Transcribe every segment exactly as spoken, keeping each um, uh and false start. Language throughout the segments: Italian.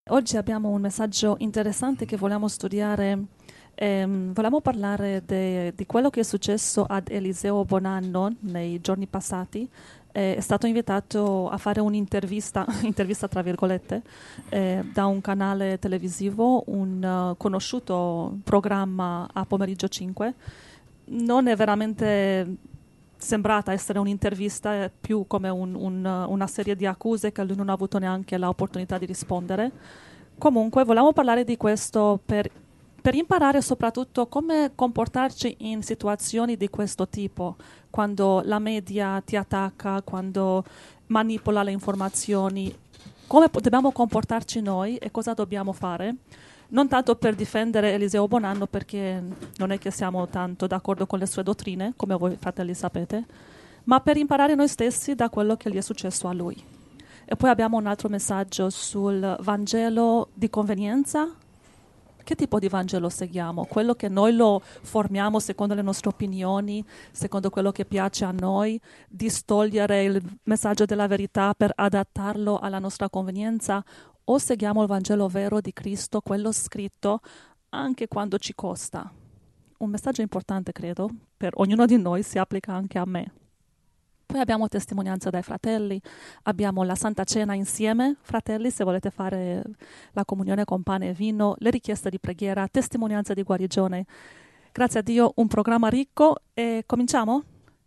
Oggi abbiamo un messaggio interessante che vogliamo studiare. Ehm, vogliamo parlare de- di quello che è successo ad Eliseo Bonanno nei giorni passati. Eh, è stato invitato a fare un'intervista, intervista tra virgolette, eh, da un canale televisivo, un eh, conosciuto programma a pomeriggio cinque. Non è veramente sembrata essere un'intervista, è più come un- un- una serie di accuse che lui non ha avuto neanche l'opportunità di rispondere. Comunque, volevamo parlare di questo per, per imparare soprattutto come comportarci in situazioni di questo tipo, quando la media ti attacca, quando manipola le informazioni, come po- dobbiamo comportarci noi e cosa dobbiamo fare. Non tanto per difendere Eliseo Bonanno, perché non è che siamo tanto d'accordo con le sue dottrine, come voi fratelli sapete, ma per imparare noi stessi da quello che gli è successo a lui. E poi abbiamo un altro messaggio sul Vangelo di convenienza. Che tipo di Vangelo seguiamo? Quello che noi lo formiamo secondo le nostre opinioni, secondo quello che piace a noi, distogliere il messaggio della verità per adattarlo alla nostra convenienza, o seguiamo il Vangelo vero di Cristo, quello scritto, anche quando ci costa? Un messaggio importante, credo, per ognuno di noi, si applica anche a me. Poi abbiamo testimonianza dai fratelli, abbiamo la Santa Cena insieme, fratelli, se volete fare la comunione con pane e vino, le richieste di preghiera, testimonianza di guarigione. Grazie a Dio, un programma ricco e cominciamo?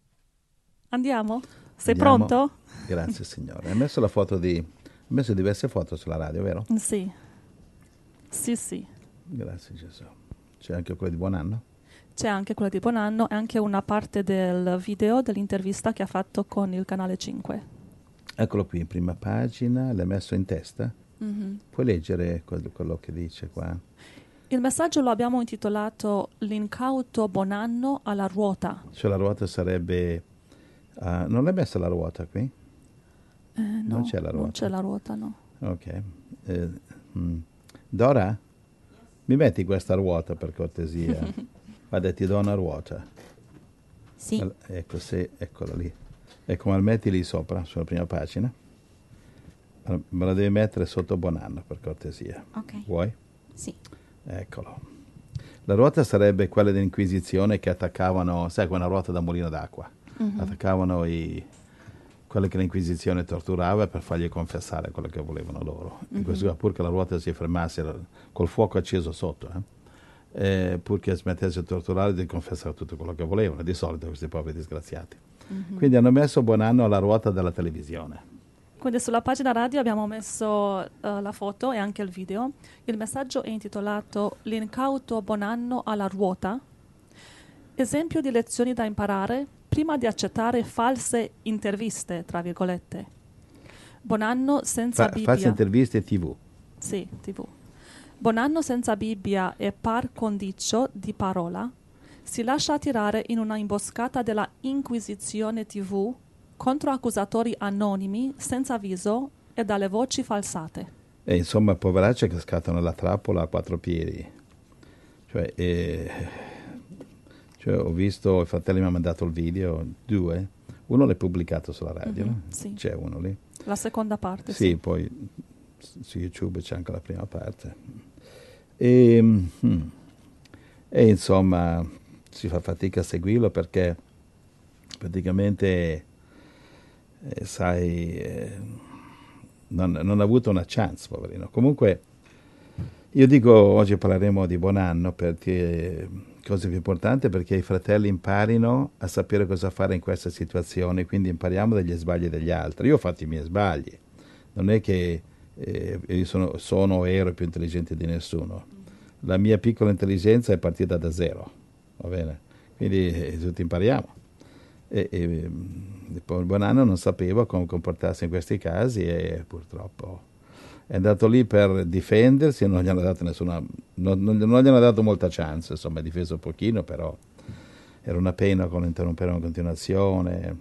Andiamo? Sei Andiamo. pronto? Grazie Signore. Hai messo la foto di... Hai messo diverse foto sulla radio, vero? Sì, sì, sì. Grazie Gesù. C'è anche quella di buon anno? C'è anche quella di Bonanno e anche una parte del video dell'intervista che ha fatto con il canale cinque. Eccolo qui, in prima pagina, l'hai messo in testa? Mhm. Puoi leggere quello, quello che dice qua? Il messaggio lo abbiamo intitolato L'incauto Bonanno alla ruota. Cioè la ruota sarebbe... ah, non l'hai messa la ruota qui? Eh, no, Non c'è la non ruota. c'è la ruota, no. Ok. Eh, mm. Dora? Mi metti questa ruota per cortesia? Guarda, ti do una ruota. Sì, Mal- Ecco, se, eccola lì. Ecco, ma metti lì sopra, sulla prima pagina. Ma me la devi mettere sotto buon anno, per cortesia. ok. Vuoi? Sì, Eccolo. La ruota sarebbe quella dell'Inquisizione che attaccavano, sai, quella ruota da mulino d'acqua. Mhm. Attaccavano i, quelli che l'Inquisizione torturava per fargli confessare quello che volevano loro. In questo caso, pur che la ruota si fermasse era col fuoco acceso sotto, eh? Eh, pur che smettesse di torturare, di confessare tutto quello che volevano, di solito questi poveri disgraziati. Mhm. Quindi hanno messo buon anno alla ruota della televisione. Quindi sulla pagina radio abbiamo messo eh, la foto e anche il video. Il messaggio è intitolato L'incauto Bonanno alla ruota. Esempio di lezioni da imparare prima di accettare false interviste, tra virgolette. Bonanno senza Fa, Bibbia. faccia interviste tivù. Sì, tivù. Bonanno senza Bibbia e par condicio di parola si lascia attirare in una imboscata della Inquisizione tivù contro accusatori anonimi senza avviso e dalle voci falsate. E insomma, poveracci è cascato nella trappola a quattro piedi. Cioè, eh, cioè, ho visto, i fratelli mi hanno mandato il video, due. Uno l'hai pubblicato sulla radio, Mhm, no? sì. C'è uno lì. La seconda parte, Sì, sì. poi su YouTube c'è anche la prima parte. E, mm, e insomma, si fa fatica a seguirlo perché praticamente, eh, sai, eh, non, non ha avuto una chance, poverino. Comunque, io dico, oggi parleremo di buon anno perché cosa più importante perché i fratelli imparino a sapere cosa fare in questa situazione, quindi impariamo dagli sbagli degli altri. Io ho fatto i miei sbagli, non è che eh, io sono, sono o ero più intelligente di nessuno. La mia piccola intelligenza è partita da zero, va bene? Quindi eh, tutti impariamo. E, e, e poi il buon anno non sapeva come comportarsi in questi casi e purtroppo è andato lì per difendersi e non gli hanno dato nessuna non, non, non gli hanno dato molta chance, insomma, ha difeso un pochino, però era una pena con interrompere in continuazione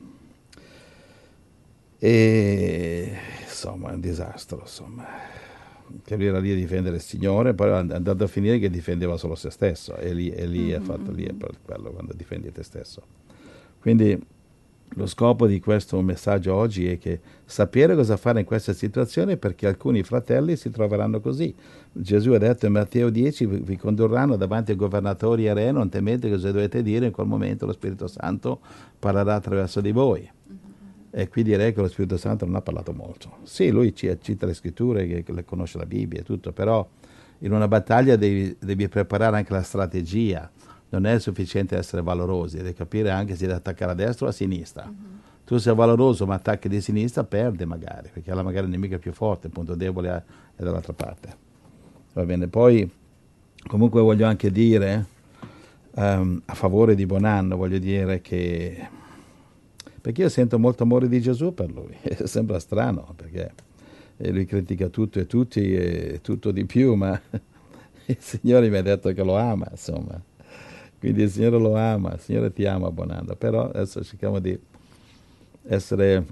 e insomma è un disastro, insomma, che lui era lì a difendere il Signore, poi è andato a finire che difendeva solo se stesso e lì, e lì Mhm, è fatto mhm. lì è per quello quando difendi te stesso. Quindi lo scopo di questo messaggio oggi è che sapere cosa fare in questa situazione, perché alcuni fratelli si troveranno così. Gesù ha detto in Matteo dieci, vi, vi condurranno davanti ai governatori e re, non temete cosa dovete dire, in quel momento lo Spirito Santo parlerà attraverso di voi. Mm-hmm. E qui direi che lo Spirito Santo non ha parlato molto. Sì, lui ci cita le scritture, che, che le conosce la Bibbia e tutto, però in una battaglia devi, devi preparare anche la strategia. Non è sufficiente essere valorosi, devi capire anche se devi attaccare a destra o a sinistra. Mm-hmm. Tu sei valoroso ma attacchi di sinistra, perde magari, perché là magari il nemico è più forte, il punto debole è dall'altra parte. Va bene, poi comunque voglio anche dire, um, a favore di Bonanno, voglio dire che, perché io sento molto amore di Gesù per lui, sembra strano, perché lui critica tutto e tutti e tutto di più, ma il Signore mi ha detto che lo ama, insomma. Quindi il Signore lo ama, il Signore ti ama, Bonanno, però adesso cerchiamo di essere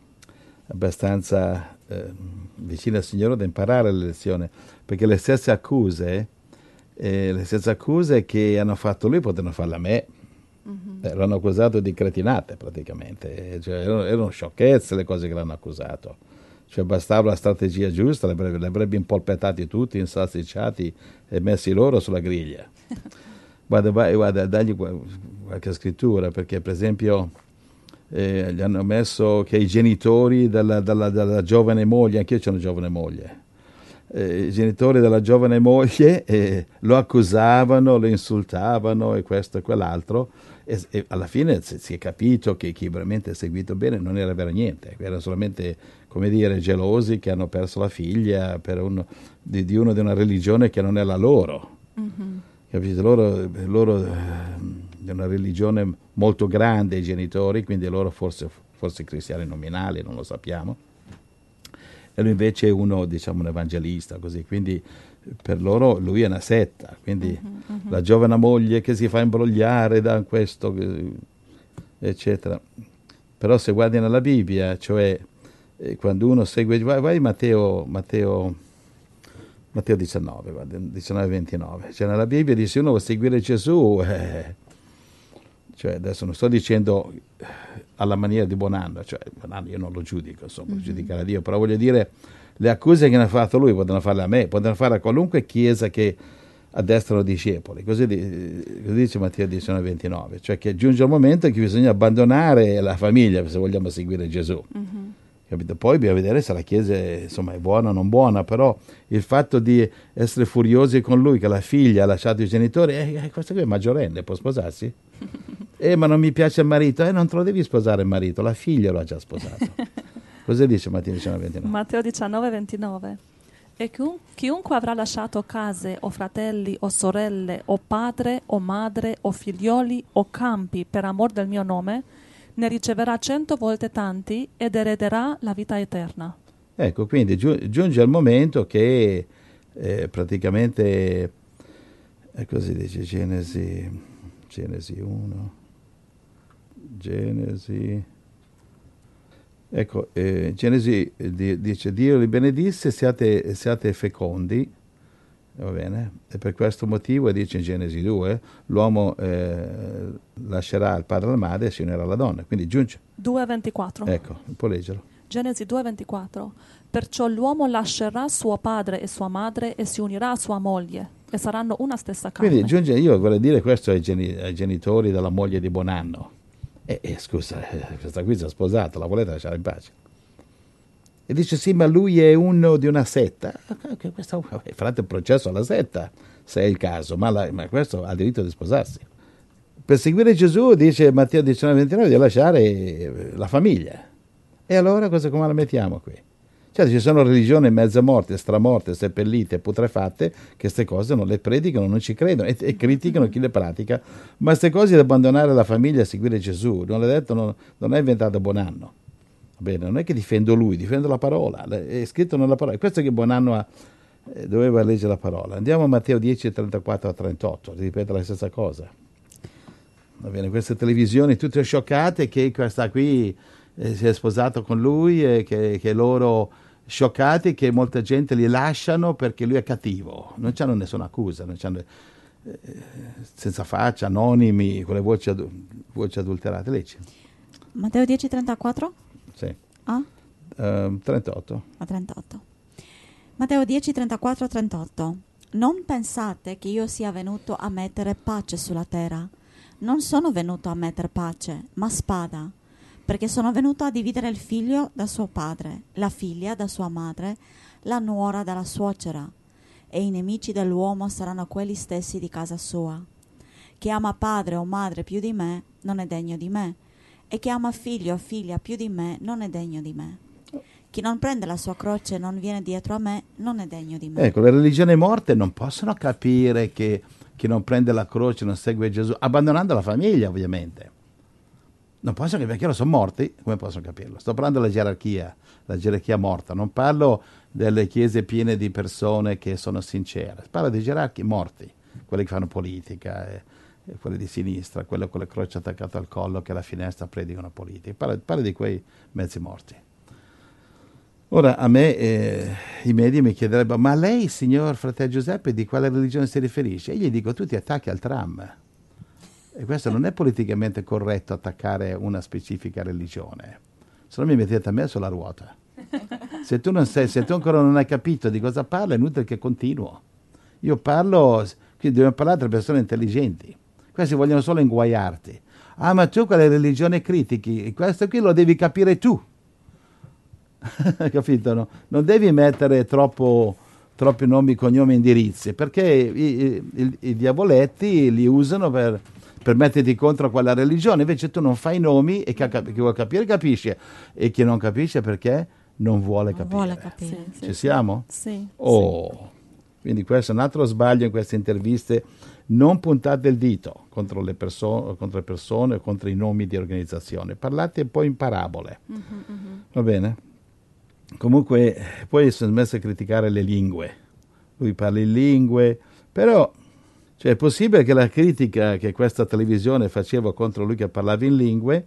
abbastanza eh, vicini al Signore da imparare le lezioni, perché le stesse accuse, eh, le stesse accuse che hanno fatto lui potevano farle a me. Mm-hmm. Eh, l'hanno accusato di cretinate praticamente, cioè, erano, erano sciocchezze le cose che l'hanno accusato. Cioè bastava la strategia giusta, li avrebbe, li avrebbe impolpettati tutti, insalsicciati e messi loro sulla griglia. Guarda, guarda, dagli qualche scrittura, perché per esempio eh, gli hanno messo che i genitori della, della, della giovane moglie, anch'io c'ho una giovane moglie, eh, i genitori della giovane moglie eh, lo accusavano, lo insultavano e questo e quell'altro, e, e alla fine si, si è capito che chi veramente ha seguito bene non era vero niente, erano solamente, come dire, gelosi che hanno perso la figlia per uno, di, di uno di una religione che non è la loro. Mm-hmm. Capite? Loro, loro è una religione molto grande, i genitori, quindi loro forse, forse cristiani nominali, non lo sappiamo. E lui invece è uno, diciamo, un evangelista, così, quindi per loro lui è una setta, quindi uh-huh, uh-huh. la giovane moglie che si fa imbrogliare da questo, eccetera. Però se guardi nella Bibbia, cioè quando uno segue, vai, vai Matteo, Matteo Matteo diciannove, diciannove ventinove, cioè nella Bibbia dice uno vuole seguire Gesù, eh, cioè adesso non sto dicendo alla maniera di Bonanno, cioè Bonanno io non lo giudico, insomma, mm-hmm. giudicare a Dio, però voglio dire, le accuse che ne ha fatto lui potevano farle a me, potevano fare a qualunque chiesa che addestrano discepoli, così, di, così dice Matteo diciannove ventinove, cioè che giunge il momento in cui bisogna abbandonare la famiglia se vogliamo seguire Gesù. Mm-hmm. Capito? Poi bisogna vedere se la Chiesa insomma, è buona o non buona, però il fatto di essere furiosi con lui che la figlia ha lasciato i genitori, eh, questo qui è maggiorenne, può sposarsi? Eh, ma non mi piace il marito, eh, non te lo devi sposare il marito, la figlia lo ha già sposato. Cosa dice Matteo diciannove ventinove? Matteo diciannove ventinove. E chiunque avrà lasciato case o fratelli o sorelle o padre o madre o figlioli o campi per amor del mio nome, ne riceverà cento volte tanti ed erederà la vita eterna. Ecco, quindi giunge il momento che eh, praticamente, eh, così dice Genesi, Genesi uno, Genesi, ecco, eh, Genesi eh, dice, Dio li benedisse, siate, siate fecondi, va bene? E per questo motivo, dice in Genesi due, l'uomo eh, lascerà il padre e la madre e si unirà alla donna. Quindi giunge. due ventiquattro. Ecco, può leggerlo. Genesi due ventiquattro. Perciò l'uomo lascerà suo padre e sua madre e si unirà a sua moglie e saranno una stessa carne. Quindi giunge, io vorrei dire questo ai, geni, ai genitori della moglie di Bonanno. E, e scusa, questa qui si è sposata, la volete lasciare in pace? E dice sì, ma lui è uno di una setta. Okay, questo, farete un processo alla setta, se è il caso, ma, la, ma questo ha diritto di sposarsi. Per seguire Gesù, dice Matteo diciannove ventinove, di lasciare la famiglia. E allora cosa, come la mettiamo qui? Cioè ci sono religioni mezze morte, stramorte, seppellite, putrefatte, che queste cose non le predicano, non ci credono e, e criticano chi le pratica. Ma queste cose di abbandonare la famiglia e seguire Gesù, non l'ha detto, non, non è inventato Bonanno. Bene, non è che difendo lui, difendo la parola, è scritto nella parola. Questo che Bonanno ha, eh, doveva leggere la parola. Andiamo a Matteo dieci, trentaquattro a trentotto, ripete la stessa cosa. Va bene, queste televisioni tutte scioccate che questa qui eh, si è sposato con lui e che, che loro scioccati che molta gente li lasciano perché lui è cattivo. Non c'hanno nessuna accusa, non c'hanno, eh, senza faccia, anonimi, con le voci, adu- voci adulterate. Leggi. Matteo dieci trentaquattro? Sì. Ah? Uh, trentotto. A trentotto. Matteo dieci trentaquattro a trentotto. Non pensate che io sia venuto a mettere pace sulla terra. Non sono venuto a mettere pace, ma spada, perché sono venuto a dividere il figlio da suo padre, la figlia da sua madre, la nuora dalla suocera, e i nemici dell'uomo saranno quelli stessi di casa sua. Chi ama padre o madre più di me non è degno di me, e chi ama figlio o figlia più di me non è degno di me. Chi non prende la sua croce e non viene dietro a me non è degno di me. Ecco, le religioni morte non possono capire che chi non prende la croce non segue Gesù, abbandonando la famiglia ovviamente. Non possono capire, perché loro sono morti, come possono capirlo? Sto parlando della gerarchia, la gerarchia morta, non parlo delle chiese piene di persone che sono sincere, parlo dei gerarchi morti, quelli che fanno politica, e, e quelli di sinistra, quelli con le croci attaccate al collo che alla finestra predicano politica, parlo, parlo di quei mezzi morti. Ora a me eh, i media mi chiederebbero: ma lei, signor fratello Giuseppe, di quale religione si riferisce? E gli dico: tu ti attacchi al tram. E questo non è politicamente corretto, attaccare una specifica religione. Se no mi mettete a me sulla ruota. Se tu, non sei, se tu ancora non hai capito di cosa parlo, è inutile che continuo. Io parlo, quindi dobbiamo parlare tra persone intelligenti. Questi vogliono solo inguaiarti. Ah, ma tu quale religione critichi? Questo qui lo devi capire tu. Capito? No? Non devi mettere troppo, troppi nomi, cognomi e indirizzi, perché i, i, i diavoletti li usano per, per metterti contro quella religione. Invece tu non fai nomi e chi, chi vuole capire capisce, e chi non capisce perché non vuole Non capire. vuole capire. Sì, sì, Ci sì. siamo? Sì. Oh. Sì. Quindi questo è un altro sbaglio in queste interviste: non puntate il dito contro le, perso- contro le persone o contro i nomi di organizzazione, parlate un po' in parabole. Mm-hmm, mm-hmm. Va bene? Comunque poi sono messo a criticare le lingue, lui parla in lingue, però cioè, è possibile che la critica che questa televisione faceva contro lui che parlava in lingue,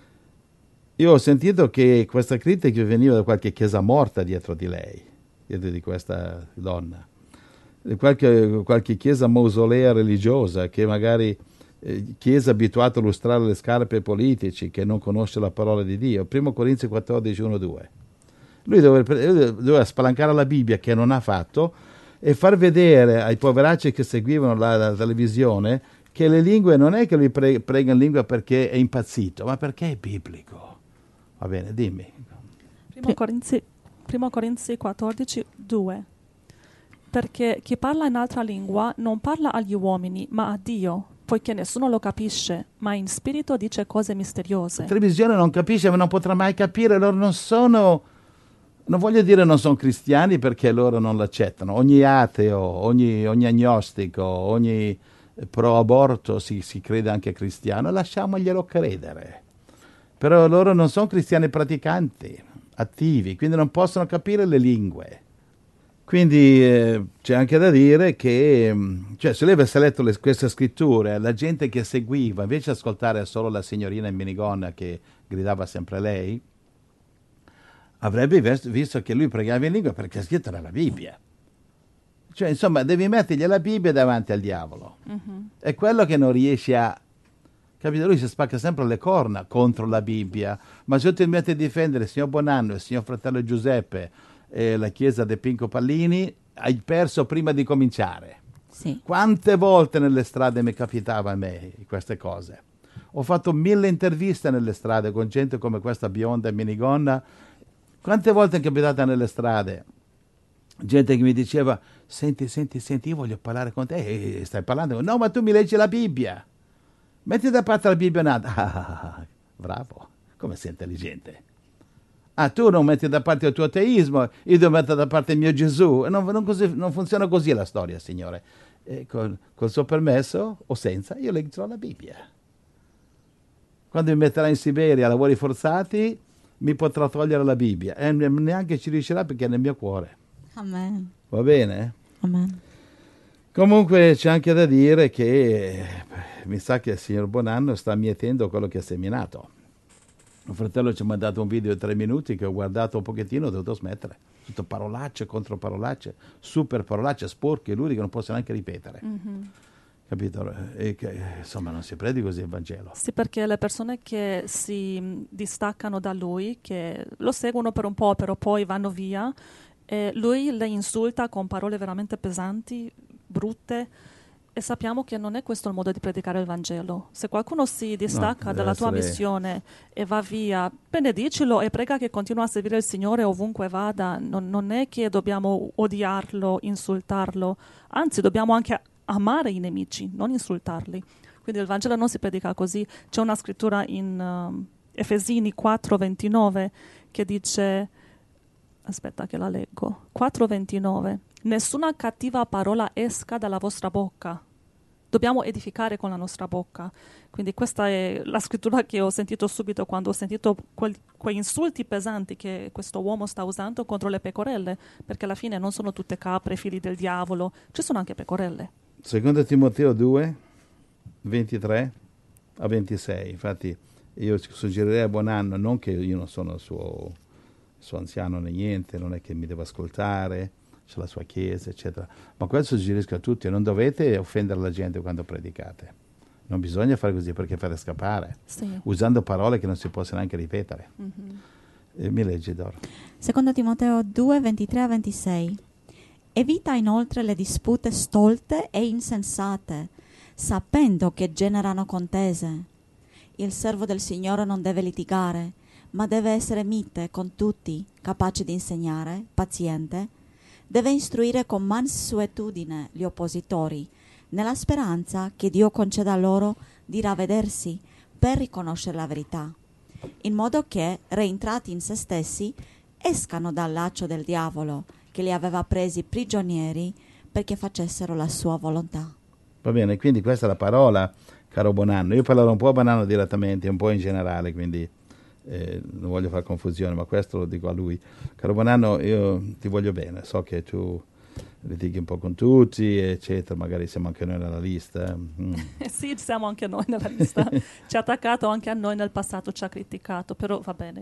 io ho sentito che questa critica veniva da qualche chiesa morta dietro di lei, dietro di questa donna, qualche, qualche chiesa mausolea religiosa, che magari eh, chiesa abituata a lustrare le scarpe ai politici, che non conosce la parola di Dio. Primo Corinzi quattordici uno due. Lui doveva, doveva spalancare la Bibbia, che non ha fatto, e far vedere ai poveracci che seguivano la, la televisione che le lingue non è che lui pre, prega in lingua perché è impazzito, ma perché è biblico. Va bene, dimmi. Primo Corinzi, Primo Corinzi quattordici due. Perché chi parla in altra lingua non parla agli uomini, ma a Dio, poiché nessuno lo capisce, ma in spirito dice cose misteriose. La televisione non capisce, ma non potrà mai capire, loro non sono... Non voglio dire non sono cristiani perché loro non l'accettano. Ogni ateo, ogni, ogni agnostico, ogni pro-aborto si, si crede anche cristiano, lasciamoglielo credere. Però loro non sono cristiani praticanti, attivi, quindi non possono capire le lingue. Quindi eh, c'è anche da dire che, cioè, se lei avesse letto le, queste scritture, la gente che seguiva, invece di ascoltare solo la signorina in minigonna che gridava sempre lei, avrebbe visto che lui pregava in lingua perché è scritto nella Bibbia. Cioè, insomma, devi mettergli la Bibbia davanti al diavolo. Mm-hmm. È quello che non riesce a... Capito? Lui si spacca sempre le corna contro la Bibbia, ma se tu ti metti a difendere il signor Bonanno, il signor fratello Giuseppe e la chiesa dei Pinco Pallini, hai perso prima di cominciare. Sì. Quante volte nelle strade mi capitava a me queste cose? Ho fatto mille interviste nelle strade con gente come questa bionda e minigonna. Quante volte è capitata nelle strade gente che mi diceva: senti, senti, senti, io voglio parlare con te. E stai parlando? No, ma tu mi leggi la Bibbia. Metti da parte la Bibbia. Ah, ah, bravo, come sei intelligente. Ah, tu non metti da parte il tuo ateismo, io devo mettere da parte il mio Gesù. Non, non, così, non funziona così la storia, Signore. E con, col suo permesso o senza, io leggerò la Bibbia. Quando mi metterà in Siberia a lavori forzati, mi potrà togliere la Bibbia e neanche ci riuscirà perché è nel mio cuore. Amen. Va bene? Amen. Comunque c'è anche da dire che mi sa che il signor Bonanno sta mietendo quello che ha seminato. Un fratello ci ha mandato un video di tre minuti che ho guardato un pochettino, ho dovuto smettere. Tutto parolacce contro parolacce, super parolacce, sporche, lui che non posso neanche ripetere. Mm-hmm. capito? E che, insomma, non si predica così il Vangelo. Sì, perché le persone che si mh, distaccano da lui, che lo seguono per un po', però poi vanno via, e lui le insulta con parole veramente pesanti, brutte, e sappiamo che non è questo il modo di predicare il Vangelo. Se qualcuno si distacca No, dalla deve tua essere- missione e va via, benedicilo e prega che continua a servire il Signore ovunque vada. Non, non è che dobbiamo odiarlo, insultarlo, anzi dobbiamo anche amare i nemici, non insultarli. Quindi il Vangelo non si predica così. C'è una scrittura in um, Efesini quattro ventinove che dice, aspetta che la leggo, quattro ventinove, nessuna cattiva parola esca dalla vostra bocca. Dobbiamo edificare con la nostra bocca. Quindi questa è la scrittura che ho sentito subito quando ho sentito quel- quei insulti pesanti che questo uomo sta usando contro le pecorelle, perché alla fine non sono tutte capre, figli del diavolo, ci sono anche pecorelle. Secondo Timoteo due, ventitré a ventisei. Infatti io suggerirei a Buonanno, non che io non sono il suo, suo anziano né niente, non è che mi devo ascoltare, c'è la sua chiesa, eccetera. Ma questo suggerisco a tutti, non dovete offendere la gente quando predicate. Non bisogna fare così perché fare scappare, Sì. usando parole che non si possono neanche ripetere. Mhm. E mi leggi, Doro. Secondo Timoteo due, ventitré a ventisei. Evita inoltre le dispute stolte e insensate, sapendo che generano contese. Il servo del Signore non deve litigare, ma deve essere mite con tutti, capace di insegnare, paziente. Deve istruire con mansuetudine gli oppositori, nella speranza che Dio conceda loro di ravvedersi per riconoscere la verità, in modo che, rientrati in se stessi, escano dal laccio del diavolo, che li aveva presi prigionieri perché facessero la sua volontà. Va bene, quindi questa è la parola, caro Buonanno. Io parlerò un po' a Buonanno direttamente, un po' in generale, quindi eh, non voglio fare confusione, ma questo lo dico a lui. Caro Buonanno, io ti voglio bene, so che tu litighi un po' con tutti, eccetera, magari siamo anche noi nella lista. eh. Mm. Sì, siamo anche noi nella lista. Ci ha attaccato anche a noi nel passato, ci ha criticato, però va bene.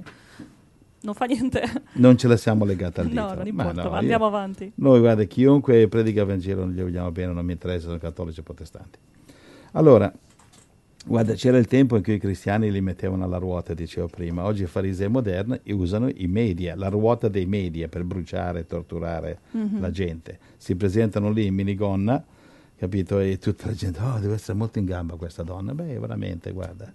Non fa niente. Non ce la siamo legata al dito. No, non Ma importa, no, andiamo io- avanti. Noi, guarda, chiunque predica il Vangelo non gli vogliamo bene, non mi interessa, sono cattolici o protestanti. Allora, guarda, c'era il tempo in cui i cristiani li mettevano alla ruota, dicevo prima. Oggi i farisei moderni usano i media, la ruota dei media per bruciare e torturare Mhm. la gente. Si presentano lì in minigonna, capito? E tutta la gente, oh, deve essere molto in gamba questa donna. Beh, veramente, guarda,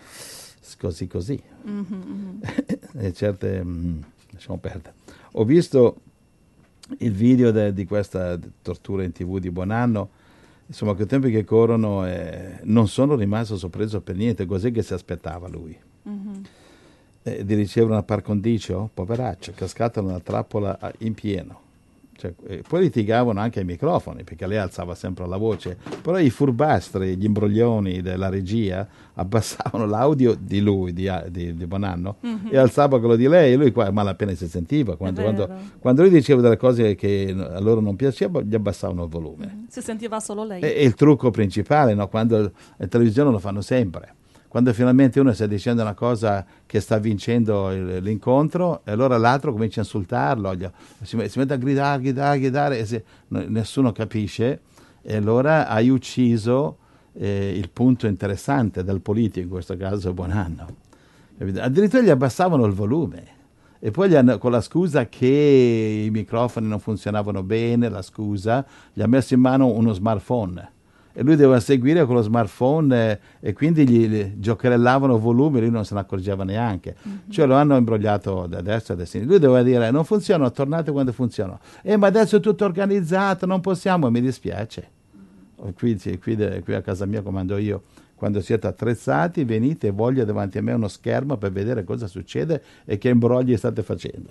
così così. Mhm, mhm. E certe, mm, lasciamo perdere. Ho visto il video de- di questa tortura in tv di Buonanno, insomma, che i tempi che corrono eh, non sono rimasto sorpreso per niente, così che si aspettava lui. Mhm. Eh, di ricevere una par condicio, poveraccio, cascato nella trappola a- in pieno. Cioè, eh, poi litigavano anche ai microfoni, perché lei alzava sempre la voce, però i furbastri, gli imbroglioni della regia abbassavano l'audio di lui, di, di, di Buonanno, Mhm. e alzava quello di lei, e lui qua malapena si sentiva. Quando, È quando, vero. quando lui diceva delle cose che a loro non piacevano, gli abbassavano il volume. Mhm. Si sentiva solo lei. È, è il trucco principale, no? Quando le televisioni lo fanno sempre. Quando finalmente uno sta dicendo una cosa che sta vincendo il- l'incontro, e allora l'altro comincia a insultarlo, gli- si, met- si mette a gridare, gridare, gridare, e se- no- nessuno capisce, e allora hai ucciso eh, il punto interessante del politico, in questo caso Buonanno. Capito? Addirittura gli abbassavano il volume. E poi gli hanno, con la scusa che i microfoni non funzionavano bene, la scusa, gli ha messo in mano uno smartphone. E lui doveva seguire con lo smartphone eh, e quindi gli, gli giocherellavano volumi, lui non se ne accorgeva neanche. Cioè lo hanno imbrogliato da destra e da sinistra. Lui doveva dire non funziona, tornate quando funziona. Eh, ma adesso è tutto organizzato, non possiamo, mi dispiace. Qui, sì, qui, de- qui a casa mia comando io. Quando siete attrezzati, venite e voglio davanti a me uno schermo per vedere cosa succede e che imbrogli state facendo.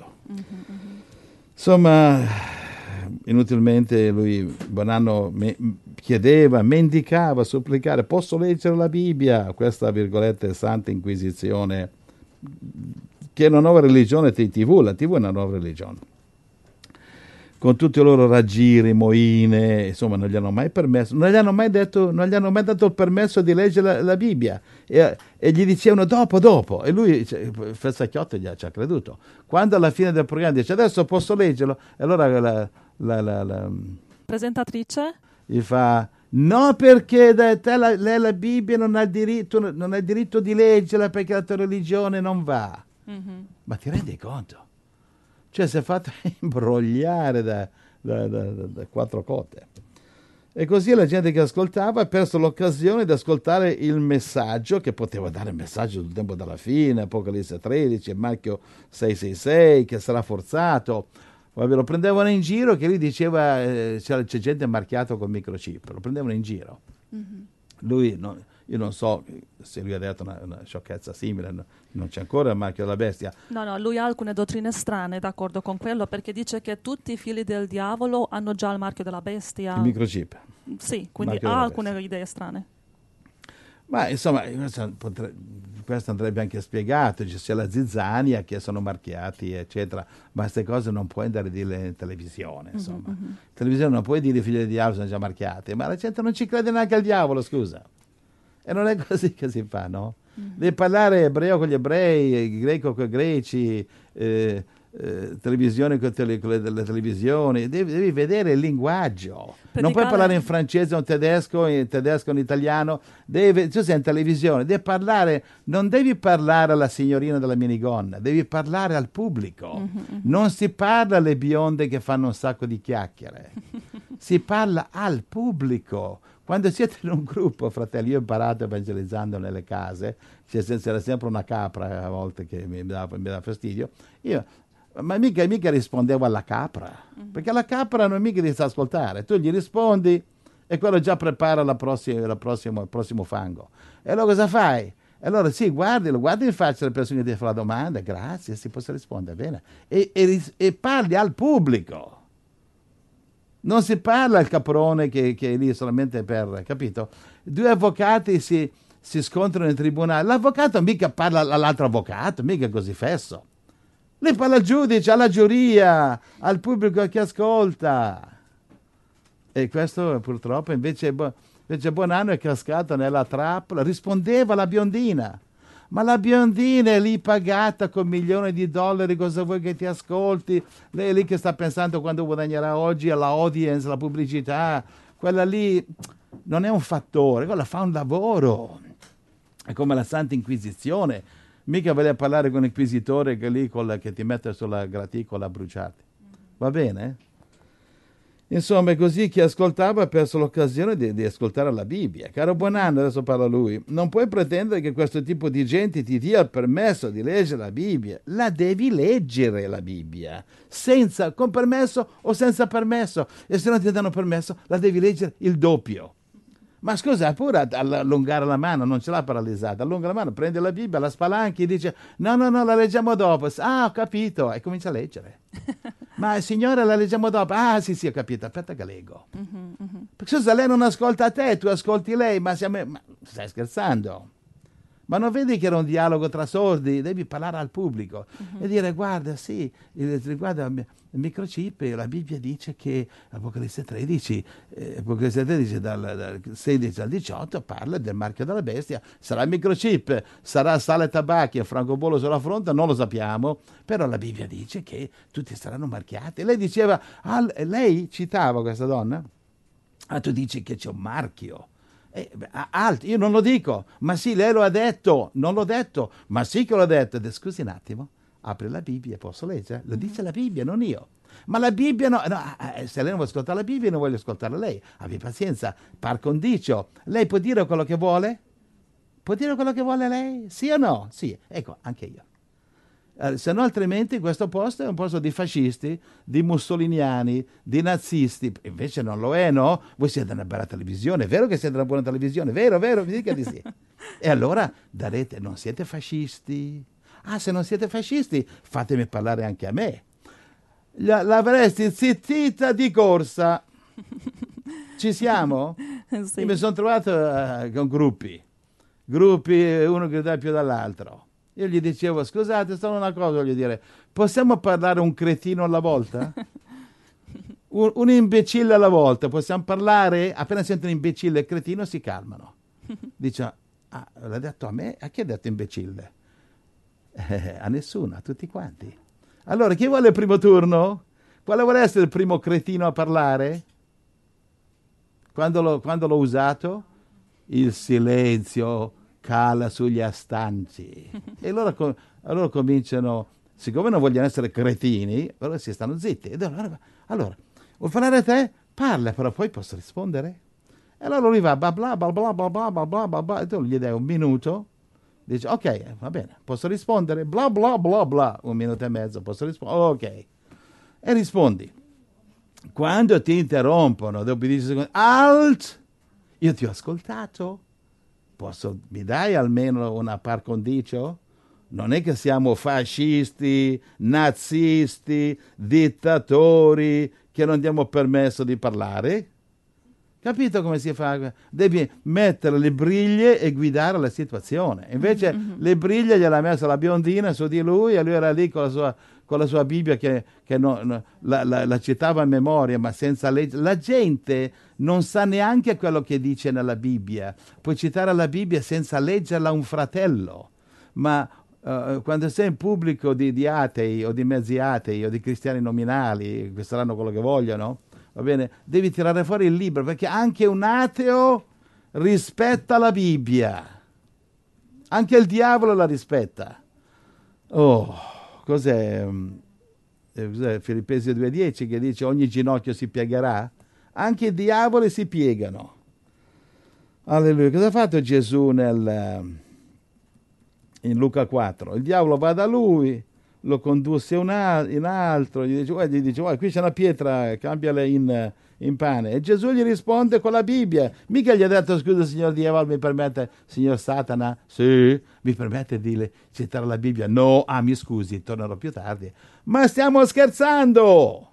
Insomma, inutilmente lui, Buonanno, me- chiedeva, mendicava, supplicare, posso leggere la Bibbia? Questa, virgolette, santa inquisizione, che è una nuova religione T V, la T V è una nuova religione. Con tutti i loro raggiri, moine, insomma, non gli hanno mai permesso, non gli hanno mai detto, non gli hanno mai dato il permesso di leggere la, la Bibbia. E, e gli dicevano dopo, dopo. E lui, cioè, Fessacchiotto gli ha, ci ha creduto. Quando alla fine del programma dice adesso posso leggerlo, e allora la, la, la, la, Presentatrice? gli fa, No, perché da te la, lei la Bibbia non ha il diritto, non ha il diritto di leggerla perché la tua religione non va. Mm-hmm. Ma ti rendi conto? Cioè si è fatto imbrogliare da, da, da, da, da quattro cote. E così la gente che ascoltava ha perso l'occasione di ascoltare il messaggio, che poteva dare il messaggio sul tempo della fine, Apocalisse tredici, il marchio sei sei sei, che sarà forzato. Vabbè, lo prendevano in giro, che lui diceva eh, c'è, c'è gente marchiata col microchip, lo prendevano in giro. Mm-hmm. Lui, no, io non so se lui ha detto una, una sciocchezza simile, no, non c'è ancora il marchio della bestia. No, no, lui ha alcune dottrine strane, d'accordo con quello, perché dice che tutti i figli del diavolo hanno già il marchio della bestia. Il microchip. Sì, quindi ha alcune bestia. idee strane. Ma insomma, questo, potrebbe, questo andrebbe anche spiegato, c'è la zizzania che sono marchiati, eccetera, ma queste cose non puoi andare a dire in televisione, insomma. Mm-hmm. In televisione non puoi dire i figli del diavolo sono già marchiati, ma la gente non ci crede neanche al diavolo, scusa. E non è così che si fa, no? Mm-hmm. Devi parlare ebreo con gli ebrei, greco con i greci, eh, eh, televisione con, tele, con le, le televisioni, devi, devi vedere il linguaggio. Predicare. Non puoi parlare in francese o in tedesco, in tedesco o in italiano, devi, tu sei in televisione, devi parlare, non devi parlare alla signorina della minigonna, devi parlare al pubblico. Mm-hmm. Non si parla alle bionde che fanno un sacco di chiacchiere, si parla al pubblico. Quando siete in un gruppo, fratelli, io ho imparato evangelizzando nelle case, c'era sempre una capra a volte che mi dava, mi dava fastidio, io, ma mica, mica rispondevo alla capra, mm-hmm. perché la capra non è mica di sta ascoltare, tu gli rispondi e quello già prepara la prossima, la prossima, il prossimo fango. E allora cosa fai? E allora sì, guardi, lo guardi in faccia alle persone che ti fanno la domanda, grazie, si può rispondere, bene, e, e, e parli al pubblico. Non si parla al caprone che, che è lì solamente per, capito? Due avvocati si, si scontrano in tribunale. L'avvocato mica parla all'altro avvocato, mica così fesso. Lei parla al giudice, alla giuria, al pubblico che ascolta. E questo purtroppo invece, invece Bonanno è cascato nella trappola. Rispondeva alla biondina. Ma la biondina è lì pagata con milioni di dollari, cosa vuoi che ti ascolti? Lei è lì che sta pensando quando guadagnerà oggi alla audience, la pubblicità. Quella lì non è un fattore, quella fa un lavoro. È come la Santa Inquisizione. Mica voler parlare con l'inquisitore che lì con la, che ti mette sulla graticola a bruciarti. Va bene? Insomma, è così chi ascoltava ha perso l'occasione di, di ascoltare la Bibbia. Caro Bonanno, adesso parla lui, non puoi pretendere che questo tipo di gente ti dia il permesso di leggere la Bibbia. La devi leggere la Bibbia, senza, con permesso o senza permesso. E se non ti danno permesso, la devi leggere il doppio. Ma scusa, pure allungare la mano, non ce l'ha paralizzata, allunga la mano, prende la Bibbia, la spalanchi e dice no, no, no, la leggiamo dopo. Ah, ho capito, e comincia a leggere. Ma signora, la leggiamo dopo. Ah, sì, sì, ho capito, aspetta che leggo. Mm-hmm, mm-hmm. Scusa, lei non ascolta te, tu ascolti lei, ma, siamo... ma stai scherzando? Ma non vedi che era un dialogo tra sordi? Devi parlare al pubblico uh-huh. e dire guarda, sì, riguarda il microchip, la Bibbia dice che Apocalisse tredici, eh, Apocalisse tredici dal, dal sedici al diciotto parla del marchio della bestia, sarà il microchip, sarà sale tabacchi e francobollo sulla fronte, non lo sappiamo, però la Bibbia dice che tutti saranno marchiati. E lei diceva, ah, lei citava questa donna, ah, tu dici che c'è un marchio. Eh, altri, io non lo dico, ma sì, lei lo ha detto, non l'ho detto, ma sì che l'ho detto. E scusi un attimo, apri la Bibbia, posso leggere? Lo dice la Bibbia, non io. Ma la Bibbia no, no se lei non vuole ascoltare la Bibbia, non voglio ascoltare lei. Abbi pazienza, par condicio. Lei può dire quello che vuole? Può dire quello che vuole lei? Sì o no? Sì, ecco, anche io. Eh, se no altrimenti questo posto è un posto di fascisti, di mussoliniani, di nazisti. Invece non lo è, no? Voi siete una bella televisione, è vero che siete una buona televisione, vero, vero, mi dica di sì. E allora darete, non siete fascisti? Ah, se non siete fascisti, fatemi parlare anche a me. L'avresti zittita di corsa. Ci siamo? Sì. Io mi sono trovato uh, con gruppi, gruppi, uno grida più dall'altro. Io gli dicevo, scusate, solo una cosa voglio dire, possiamo parlare un cretino alla volta? un, un imbecille alla volta, possiamo parlare? Appena sentono imbecille e cretino si calmano. Dice, ah, l'ha detto a me? A chi ha detto imbecille? Eh, a nessuno, a tutti quanti. Allora, chi vuole il primo turno? Quale vuole essere il primo cretino a parlare? Quando l'ho, quando l'ho usato, il silenzio cala sugli astanti. E loro, allora cominciano, siccome non vogliono essere cretini, allora si stanno zitti. E allora, allora, vuoi parlare a te? Parla, però poi posso rispondere? E allora lui va, bla bla bla bla bla bla bla bla bla bla, e tu gli dai un minuto, dice, ok, va bene, posso rispondere? Bla bla bla bla, un minuto e mezzo, posso rispondere? Ok. E rispondi. Quando ti interrompono, dopo dieci secondi, alt, io ti ho ascoltato, posso, mi dai almeno una par condicio? Non è che siamo fascisti, nazisti, dittatori, che non diamo permesso di parlare. Capito come si fa? Devi mettere le briglie e guidare la situazione. Invece mm-hmm. le briglie gliel'ha messa la biondina su di lui e lui era lì con la sua, con la sua Bibbia che, che no, no, la, la, la citava a memoria, ma senza leggere. La gente non sa neanche quello che dice nella Bibbia. Puoi citare la Bibbia senza leggerla a un fratello. Ma uh, quando sei in pubblico di, di atei o di mezzi atei o di cristiani nominali, che saranno quello che vogliono, va bene, devi tirare fuori il libro, perché anche un ateo rispetta la Bibbia. Anche il diavolo la rispetta. Oh, cos'è? cos'è Filippesi due dieci che dice ogni ginocchio si piegherà? Anche i diavoli si piegano. Alleluia. Cosa ha fatto Gesù nel, in Luca quattro? Il diavolo va da lui, lo condusse un al- in altro, gli dice, guarda, gli dice, guarda, qui c'è una pietra, cambiala in, in pane. E Gesù gli risponde con la Bibbia. Mica gli ha detto, scusa signor diavolo, mi permette, signor Satana? Sì, mi permette di citare la Bibbia? No, ah mi scusi, tornerò più tardi. Ma stiamo scherzando!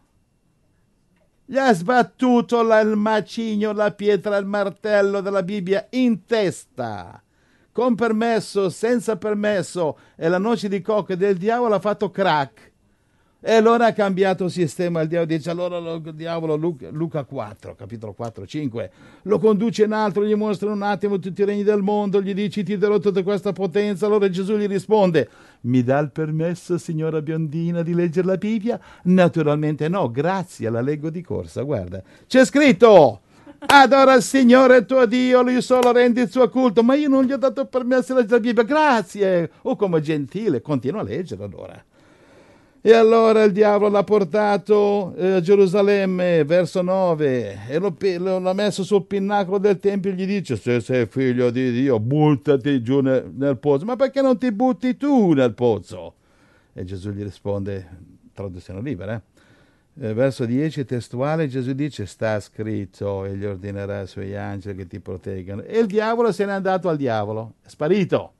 Gli ha sbattuto la, il macigno, la pietra, il martello della Bibbia in testa. Con permesso, senza permesso, e la noce di cocco del diavolo ha fatto crack. E allora ha cambiato il sistema, il diavolo dice, allora il diavolo, Luca, Luca quattro, capitolo quattro, cinque, lo conduce in altro, gli mostra un attimo tutti i regni del mondo, gli dice, ti darò tutta questa potenza. Allora Gesù gli risponde, mi dà il permesso, signora biondina, di leggere la Bibbia? Naturalmente no, grazie, la leggo di corsa, guarda. C'è scritto... Adora il Signore tuo Dio, lui solo rendi il suo culto. Ma io non gli ho dato permesso di leggere la Bibbia. Grazie. Oh, come gentile. Continua a leggere allora. E allora il diavolo l'ha portato eh, a Gerusalemme, verso nove, e lo, lo, l'ha messo sul pinnacolo del Tempio e gli dice, se sei figlio di Dio, buttati giù nel, nel pozzo. Ma perché non ti butti tu nel pozzo? E Gesù gli risponde, traduzione libera, eh? Eh, verso dieci testuale, Gesù dice, sta scritto, e gli ordinerà ai suoi angeli che ti proteggano. E il diavolo se n'è andato al diavolo, è sparito.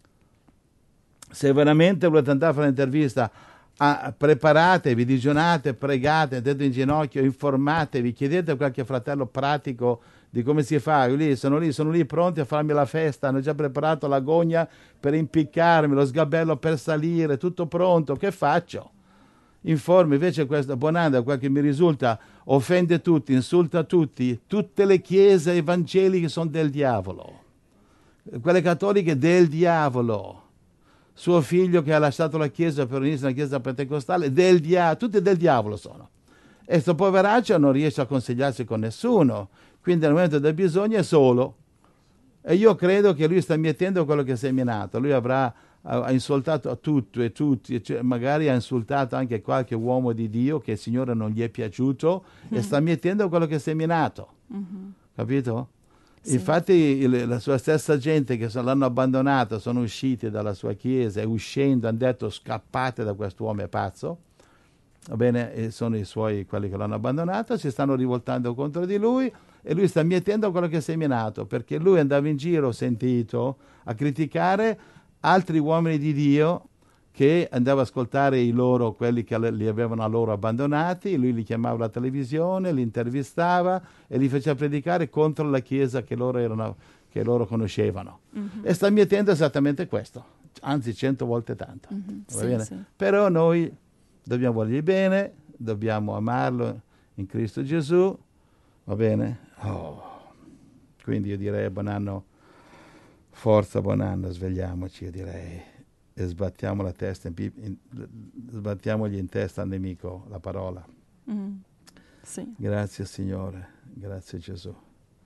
Se veramente volete andare a fare un'intervista, ah, preparatevi, digiunate, pregate, andate in ginocchio, informatevi, chiedete a qualche fratello pratico di come si fa. Lì, sono lì, sono lì pronti a farmi la festa, hanno già preparato la gogna per impiccarmi, lo sgabello per salire, tutto pronto, che faccio? Informi. Invece questa Bonanno, quel che mi risulta, offende tutti, insulta tutti, tutte le chiese evangeliche sono del diavolo, quelle cattoliche del diavolo, suo figlio che ha lasciato la chiesa per unirsi alla chiesa pentecostale, del diavolo, tutti del diavolo sono. E sto poveraccio non riesce a consigliarsi con nessuno, quindi nel momento del bisogno è solo. E io credo che lui sta mietendo quello che è seminato. Lui avrà ha insultato a tutto e tutti, cioè magari ha insultato anche qualche uomo di Dio che il Signore non gli è piaciuto, mm. e sta mietendo quello che è seminato. Mm-hmm. Capito? Sì. Infatti il, la sua stessa gente che so, l'hanno abbandonato, sono usciti dalla sua chiesa e uscendo hanno detto scappate da quest'uomo è pazzo. Va bene, e sono i suoi, quelli che l'hanno abbandonato, si stanno rivoltando contro di lui e lui sta mietendo quello che è seminato, perché lui andava in giro, sentito, a criticare altri uomini di Dio che andava a ascoltare i loro, quelli che li avevano a loro abbandonati, lui li chiamava alla televisione, li intervistava e li faceva predicare contro la chiesa che loro, erano, che loro conoscevano. Mm-hmm. E sta mietendo esattamente questo, anzi cento volte tanto. Mm-hmm. Va sì, bene? Sì. Però noi dobbiamo volergli bene, dobbiamo amarlo in Cristo Gesù, va bene? Oh. Quindi io direi buon anno. Forza, buon anno, svegliamoci, io direi, e sbattiamo la testa, in, in, sbattiamogli in testa al nemico la parola. Mm, sì. Grazie Signore, grazie Gesù.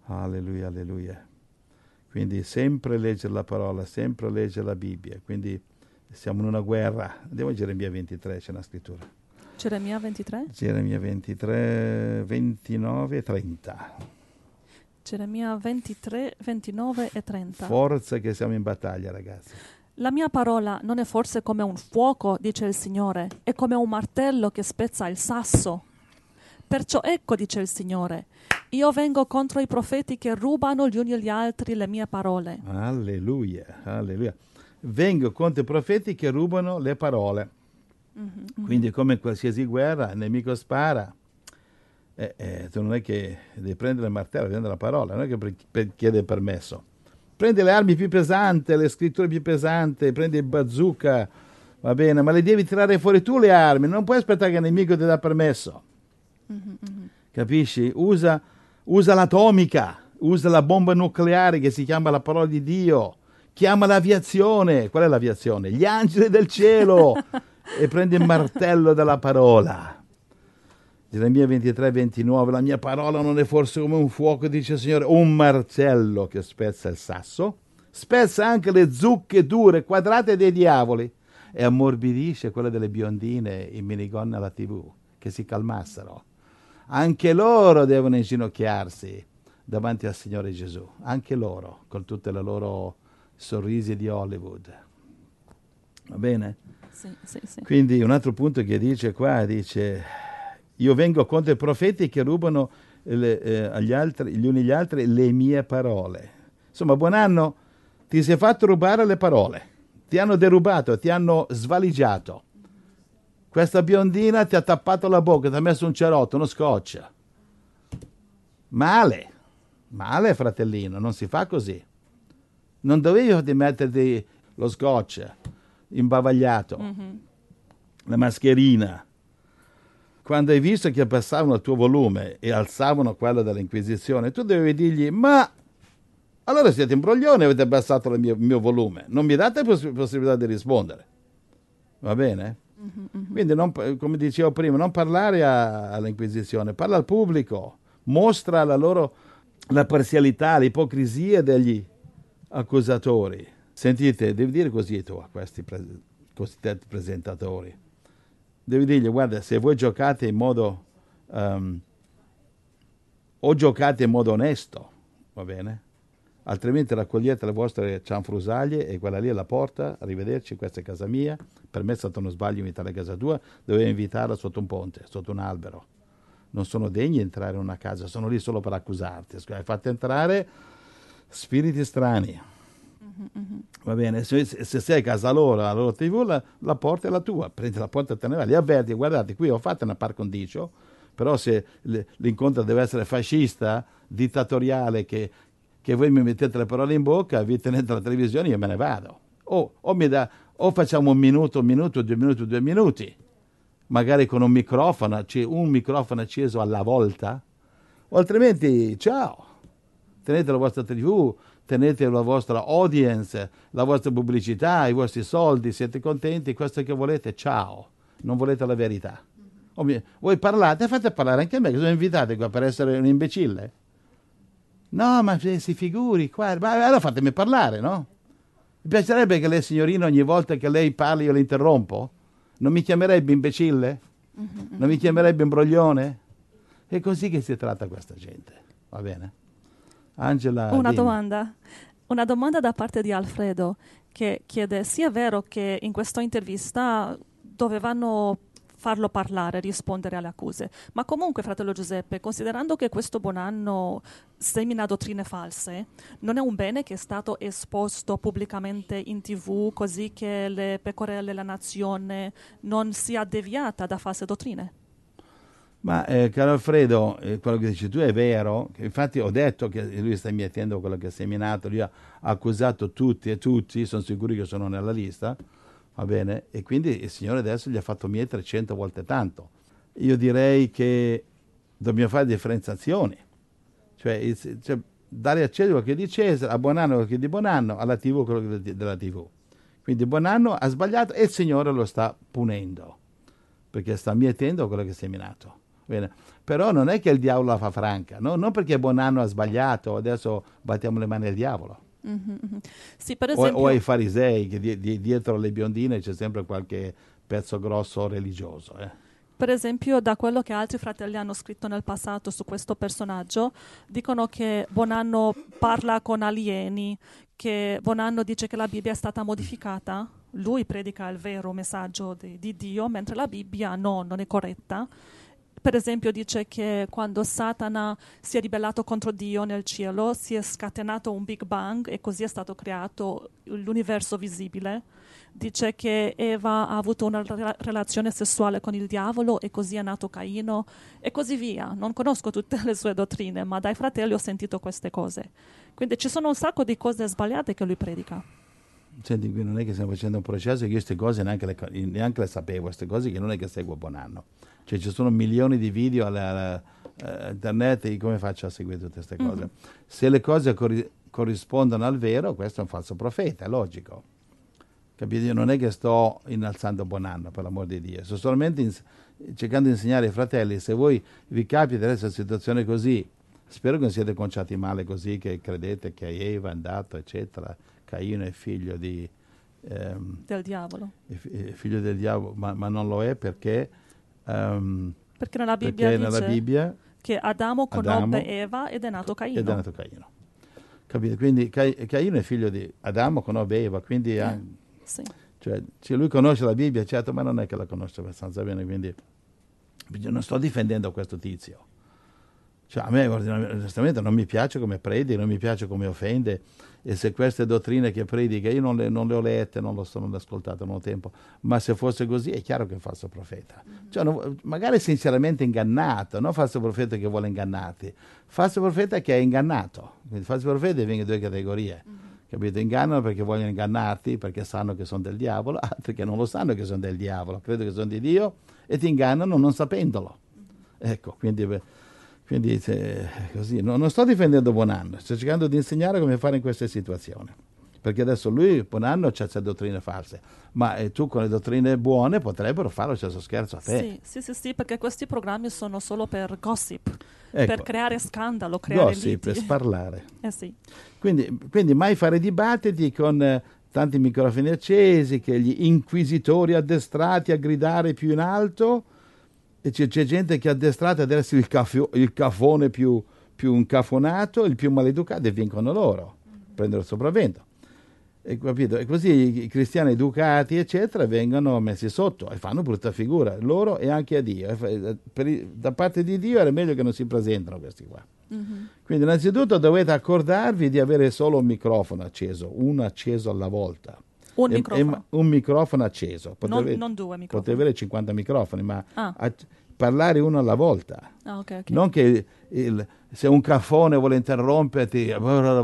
Alleluia, alleluia. Quindi sempre leggere la parola, sempre leggere la Bibbia. Quindi siamo in una guerra. Andiamo a Geremia ventitré, c'è una scrittura. Geremia ventitré? Geremia ventitré, ventinove e trenta. Geremia ventitré, ventinove e trenta. Forza che siamo in battaglia, ragazzi. La mia parola non è forse come un fuoco, dice il Signore, è come un martello che spezza il sasso. Perciò ecco, dice il Signore, io vengo contro i profeti che rubano gli uni agli altri le mie parole. Alleluia, alleluia. Vengo contro i profeti che rubano le parole. Mm-hmm. Quindi come in qualsiasi guerra, il nemico spara. Eh, eh, tu non è che devi prendere il martello, devi prendere la parola, non è che per, per chiede permesso. Prendi le armi più pesanti, le scritture più pesanti, prendi il bazooka, va bene, ma le devi tirare fuori tu le armi, non puoi aspettare che il nemico ti dà permesso. Mm-hmm. Capisci? Usa, usa l'atomica, usa la bomba nucleare che si chiama la parola di Dio, chiama l'aviazione. Qual è l'aviazione? Gli angeli del cielo. E prendi il martello della parola. Geremia ventitré, ventinove, la mia parola non è forse come un fuoco, dice il Signore, un martello che spezza il sasso, spezza anche le zucche dure, quadrate dei diavoli e ammorbidisce quelle delle biondine in minigonne alla tivù, che si calmassero. Anche loro devono inginocchiarsi davanti al Signore Gesù, anche loro, con tutte le loro sorrisi di Hollywood. Va bene? Sì, sì, sì. Quindi un altro punto che dice qua, dice... Io vengo contro i profeti che rubano le, eh, agli altri, gli uni agli altri le mie parole. Insomma, buon anno, ti sei fatto rubare le parole. Ti hanno derubato, ti hanno svaligiato. Questa biondina ti ha tappato la bocca, ti ha messo un cerotto, uno scotch. Male, male fratellino, non si fa così. Non dovevi metterti lo scotch imbavagliato, mm-hmm. la mascherina. Quando hai visto che abbassavano il tuo volume e alzavano quello dell'Inquisizione, tu dovevi dirgli, ma allora siete imbroglioni e avete abbassato il mio, mio volume, non mi date poss- possibilità di rispondere. Va bene? Mm-hmm. Quindi, non, come dicevo prima, non parlare a, all'Inquisizione, parla al pubblico, mostra la loro la parzialità, l'ipocrisia degli accusatori. Sentite, devi dire così tu a questi pre- cosiddetti presentatori. Devi dirgli, guarda, se voi giocate in modo, um, o giocate in modo onesto, va bene? Altrimenti raccogliete le vostre cianfrusaglie e quella lì è la porta, arrivederci, questa è casa mia, per me è stato uno sbaglio invitare a casa tua, dovevo invitarla sotto un ponte, sotto un albero. Non sono degni di entrare in una casa, sono lì solo per accusarti. Hai fatto entrare spiriti strani. Mm-hmm. Va bene, se, se sei a casa loro, la loro tivù, la, la porta è la tua, prendi la porta e te ne vai, li avverti, guardate, qui ho fatto una par condicio, però se le, l'incontro deve essere fascista, dittatoriale, che, che voi mi mettete le parole in bocca, vi tenete la televisione, io me ne vado. O, o, mi da, o facciamo un minuto, un minuto, due minuti, due minuti, magari con un microfono, un microfono acceso alla volta, o altrimenti, ciao, tenete la vostra tivù, tenete la vostra audience, la vostra pubblicità, i vostri soldi, siete contenti, questo che volete, ciao, non volete la verità. Mm-hmm. Voi parlate, fate parlare anche a me, che sono invitate qua per essere un imbecille. No, ma si figuri, qua, ma allora fatemi parlare, no? Mi piacerebbe che lei, signorina, ogni volta che lei parli io la interrompo? Non mi chiamerebbe imbecille? Mm-hmm. Non mi chiamerebbe imbroglione? È così che si tratta questa gente, va bene? Angela, una dimmi. domanda una domanda da parte di Alfredo, che chiede: sì, è vero che in questa intervista dovevano farlo parlare, rispondere alle accuse, ma comunque, fratello Giuseppe, considerando che questo Bonanno semina dottrine false, non è un bene che è stato esposto pubblicamente in tivù così che le pecore della nazione non sia deviata da false dottrine? Ma eh, caro Alfredo, eh, quello che dici tu è vero, che infatti ho detto che lui sta mietendo quello che ha seminato, lui ha accusato tutti e tutti, sono sicuri che sono nella lista, va bene, e quindi il Signore adesso gli ha fatto mietere cento volte tanto. Io direi che dobbiamo fare differenziazioni, cioè, cioè dare a Cesare quello che è di Cesare, a Bonanno quello che è di Bonanno, alla tivù quello che è della tivù. Quindi Bonanno ha sbagliato e il Signore lo sta punendo, perché sta mietendo quello che è seminato. bene. Però non è che il diavolo la fa franca, no? Non perché Bonanno ha sbagliato, adesso battiamo le mani al diavolo. Mm-hmm. Sì, per O, esempio, o ai farisei, che di, di, dietro le biondine c'è sempre qualche pezzo grosso religioso. Eh. per esempio, da quello che altri fratelli hanno scritto nel passato su questo personaggio, dicono che Bonanno parla con alieni, che Bonanno dice che la Bibbia è stata modificata, lui predica il vero messaggio di, di Dio, mentre la Bibbia no, non è corretta. Per esempio dice che quando Satana si è ribellato contro Dio nel cielo si è scatenato un Big Bang e così è stato creato l'universo visibile. Dice che Eva ha avuto una re- relazione sessuale con il diavolo e così è nato Caino e così via. Non conosco tutte le sue dottrine, ma dai fratelli ho sentito queste cose. Quindi ci sono un sacco di cose sbagliate che lui predica. Senti, qui non è che stiamo facendo un processo, io queste cose neanche le, neanche le sapevo, queste cose che non è che seguo Bonanno. Cioè ci sono milioni di video alla, alla uh, internet e come faccio a seguire tutte queste cose? Mm-hmm. Se le cose cor- corrispondono al vero, questo è un falso profeta, è logico. Capite? Io non è che sto innalzando Bonanno, per l'amor di Dio, sto solamente ins- cercando di insegnare ai fratelli, se voi vi capita adesso una situazione così, spero che non siete conciati male così, che credete che Eva è andato, eccetera, Caino è figlio di... Ehm, del diavolo. È figlio del diavolo, ma, ma non lo è perché... Um, perché nella Bibbia perché dice nella Bibbia che Adamo conobbe Adamo Eva ed è nato Caino. Ed è nato Caino. Capite? Quindi Ca- Caino è figlio di Adamo, conobbe Eva, quindi eh, ha, sì. cioè, cioè lui conosce la Bibbia, certo, ma non è che la conosce abbastanza bene, quindi non sto difendendo questo tizio. Cioè, a me onestamente non mi piace come predica, non mi piace come offende, e se queste dottrine che predica, io non le, non le ho lette, non, lo so, non le ho ascoltate, non ho tempo, ma se fosse così è chiaro che è un falso profeta. Cioè, non, magari sinceramente ingannato, non falso profeta che vuole ingannarti, falso profeta che è ingannato. Quindi falso profeta vengono in due categorie, mm-hmm. capito? Ingannano perché vogliono ingannarti, perché sanno che sono del diavolo, altri che non lo sanno che sono del diavolo, credo che sono di Dio e ti ingannano non sapendolo. Mm-hmm. Ecco, quindi... Quindi se, così, no, non sto difendendo Bonanno, sto cercando di insegnare come fare in queste situazioni. Perché adesso lui, Bonanno, c'ha le dottrine false, ma eh, tu con le dottrine buone potrebbero farlo, c'è questo scherzo a te. Sì, sì, sì, sì, perché questi programmi sono solo per gossip, ecco, per creare scandalo, creare gossip, liti. per sparlare. Eh sì. Quindi, quindi mai fare dibattiti con eh, tanti microfoni accesi, che gli inquisitori addestrati a gridare più in alto... E c'è, c'è gente che è addestrata ad essere il, cafo, il cafone più, più incafonato, il più maleducato, e vincono loro, mm-hmm. prendono il sopravvento. E, capito? E così i, i cristiani educati, eccetera, vengono messi sotto e fanno brutta figura, loro e anche a Dio. E, per, da parte di Dio era meglio che non si presentano questi qua. Mm-hmm. Quindi innanzitutto dovete accordarvi di avere solo un microfono acceso, uno acceso alla volta. Un e, microfono. E un microfono acceso. Potete, non, avere, non due microfoni. Potete avere cinquanta microfoni, ma ah. a, parlare uno alla volta. Ah, okay, okay. Non che il, il, se un cafone vuole interromperti, eh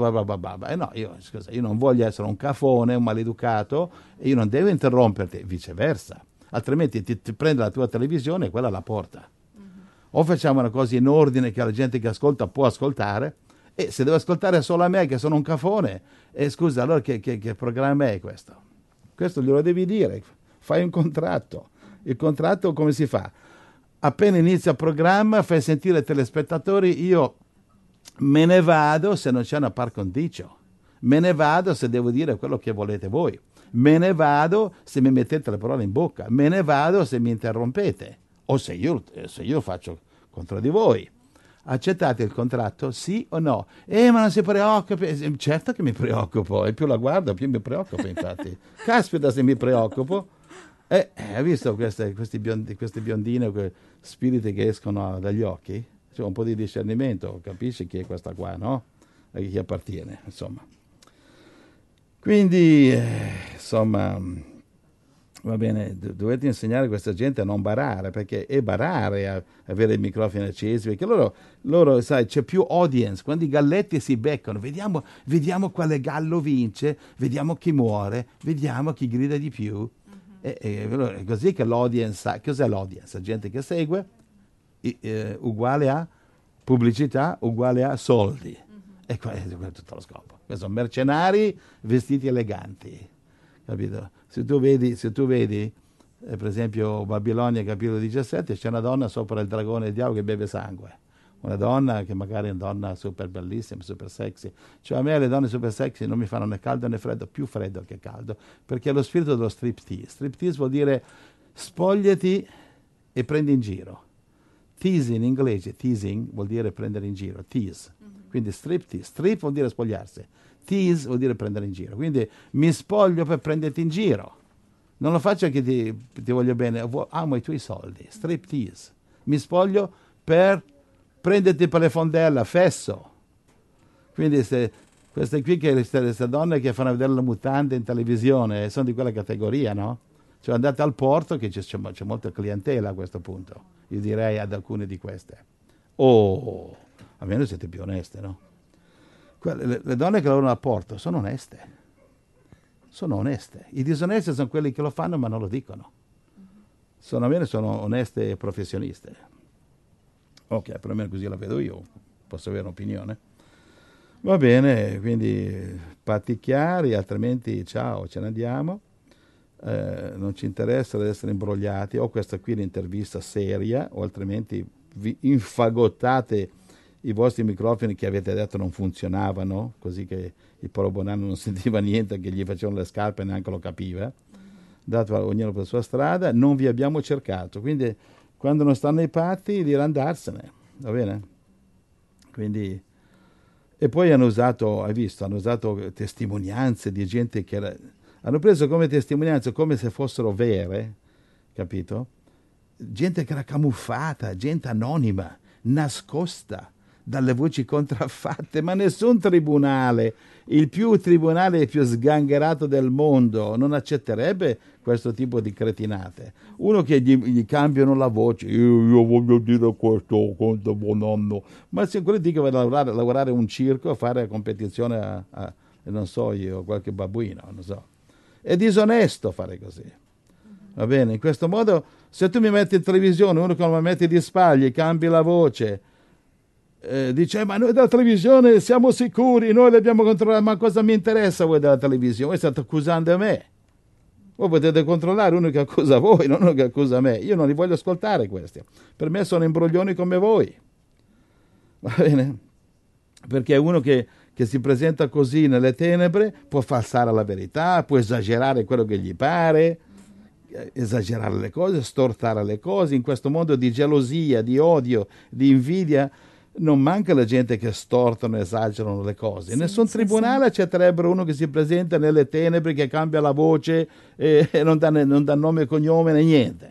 no, io, scusa, io non voglio essere un cafone, un maleducato, e io non devo interromperti, viceversa. Altrimenti ti, ti prende la tua televisione e quella la porta. Mm-hmm. O facciamo una cosa in ordine che la gente che ascolta può ascoltare, e se deve ascoltare solo a me che sono un cafone, eh, scusa, allora che, che, che programma è questo? Questo glielo devi dire, fai un contratto. Il contratto come si fa? Appena inizia il programma fai sentire ai telespettatori, io me ne vado se non c'è una par condicio, me ne vado se devo dire quello che volete voi, me ne vado se mi mettete le parole in bocca, me ne vado se mi interrompete, o se io, se io faccio contro di voi. Accettate il contratto, sì o no? Eh, ma non si preoccupi. Certo che mi preoccupo, e più la guardo più mi preoccupo, infatti. Caspita se mi preoccupo. Eh, hai visto queste, questi biondi, queste biondine, quei spiriti che escono dagli occhi? C'è un po' di discernimento, capisci chi è questa qua, no? A chi appartiene, insomma. Quindi, eh, insomma... Va bene, dovete insegnare a questa gente a non barare, perché è barare a avere i microfoni accesi, perché loro, loro sai, c'è più audience, quando i galletti si beccano, vediamo, vediamo quale gallo vince, vediamo chi muore, vediamo chi grida di più, mm-hmm. e, e, è così che l'audience sa, cos'è l'audience? La gente che segue, eh, uguale a pubblicità, uguale a soldi, mm-hmm. e questo è tutto lo scopo. Questi sono mercenari vestiti eleganti. Capito? Se tu vedi, se tu vedi Eh, per esempio Babilonia capitolo diciassette, c'è una donna sopra il dragone del diavolo che beve sangue. Una donna che magari è una donna super bellissima, super sexy. Cioè a me le donne super sexy non mi fanno né caldo né freddo, più freddo che caldo, perché è lo spirito dello striptease. Striptease vuol dire spogliati e prendi in giro. Tease in inglese, teasing vuol dire prendere in giro, tease. Mm-hmm. Quindi striptease, strip vuol dire spogliarsi, tease vuol dire prendere in giro. Quindi mi spoglio per prenderti in giro. Non lo faccio che ti, ti voglio bene, amo i tuoi soldi, striptease. Mi spoglio per prenderti per le fondella, fesso. Quindi se, queste qui, che, queste donne che fanno vedere le mutande in televisione, sono di quella categoria, no? Cioè andate al porto, che c'è, c'è molta clientela a questo punto, io direi ad alcune di queste. Oh, almeno siete più oneste, no? Le, le donne che lavorano al porto sono oneste. Sono oneste. I disonesti sono quelli che lo fanno ma non lo dicono. Sono, almeno sono oneste e professioniste. Ok, perlomeno così la vedo io, posso avere un'opinione. Va bene, quindi patti chiari, altrimenti ciao, ce ne andiamo. Eh, non ci interessa di essere imbrogliati, o questa qui è un'intervista seria, o altrimenti vi infagottate i vostri microfoni che avete detto non funzionavano, così che il povero Bonanno non sentiva niente, che gli facevano le scarpe e neanche lo capiva. Dato ognuno per la sua strada, non vi abbiamo cercato, quindi quando non stanno i patti dirà andarsene, va bene? Quindi, e poi hanno usato, hai visto, hanno usato testimonianze di gente che era, hanno preso come testimonianze come se fossero vere, capito? Gente che era camuffata, gente anonima, nascosta dalle voci contraffatte, ma nessun tribunale, il più tribunale più sgangherato del mondo, non accetterebbe questo tipo di cretinate. Uno che gli, gli cambiano la voce, io, io voglio dire questo, quanto buon anno, ma se quello dice che va a lavorare, lavorare un circo, a fare competizione a, a, non so io, qualche babbuino, non so. È disonesto fare così. Va bene? In questo modo, se tu mi metti in televisione, uno che non mi metti di spaglie, cambi la voce, Eh, dice, ma noi della televisione siamo sicuri, noi l'abbiamo controllato, ma cosa mi interessa voi della televisione? Voi state accusando me. Voi potete controllare uno che accusa voi, non uno che accusa me. Io non li voglio ascoltare questi. Per me sono imbroglioni come voi. Va bene? Perché uno che, che si presenta così nelle tenebre può falsare la verità, può esagerare quello che gli pare, esagerare le cose, stortare le cose. In questo mondo di gelosia, di odio, di invidia, non manca la gente che stortano e esagerano le cose. Sì, nessun sì, tribunale sì. accetterebbe uno che si presenta nelle tenebre, che cambia la voce e, e non, dà, non dà nome e cognome né niente.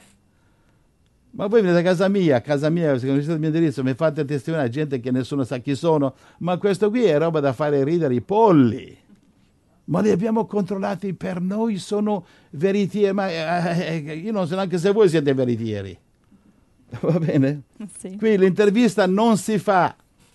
Ma voi venite a casa mia, a casa mia, se conoscete il mio indirizzo, mi fate testimoniare gente che nessuno sa chi sono, ma questo qui è roba da fare ridere i polli. Ma li abbiamo controllati per noi, sono veritieri, ma eh, io non so neanche se voi siete veritieri. Va bene? Sì. Qui l'intervista non si fa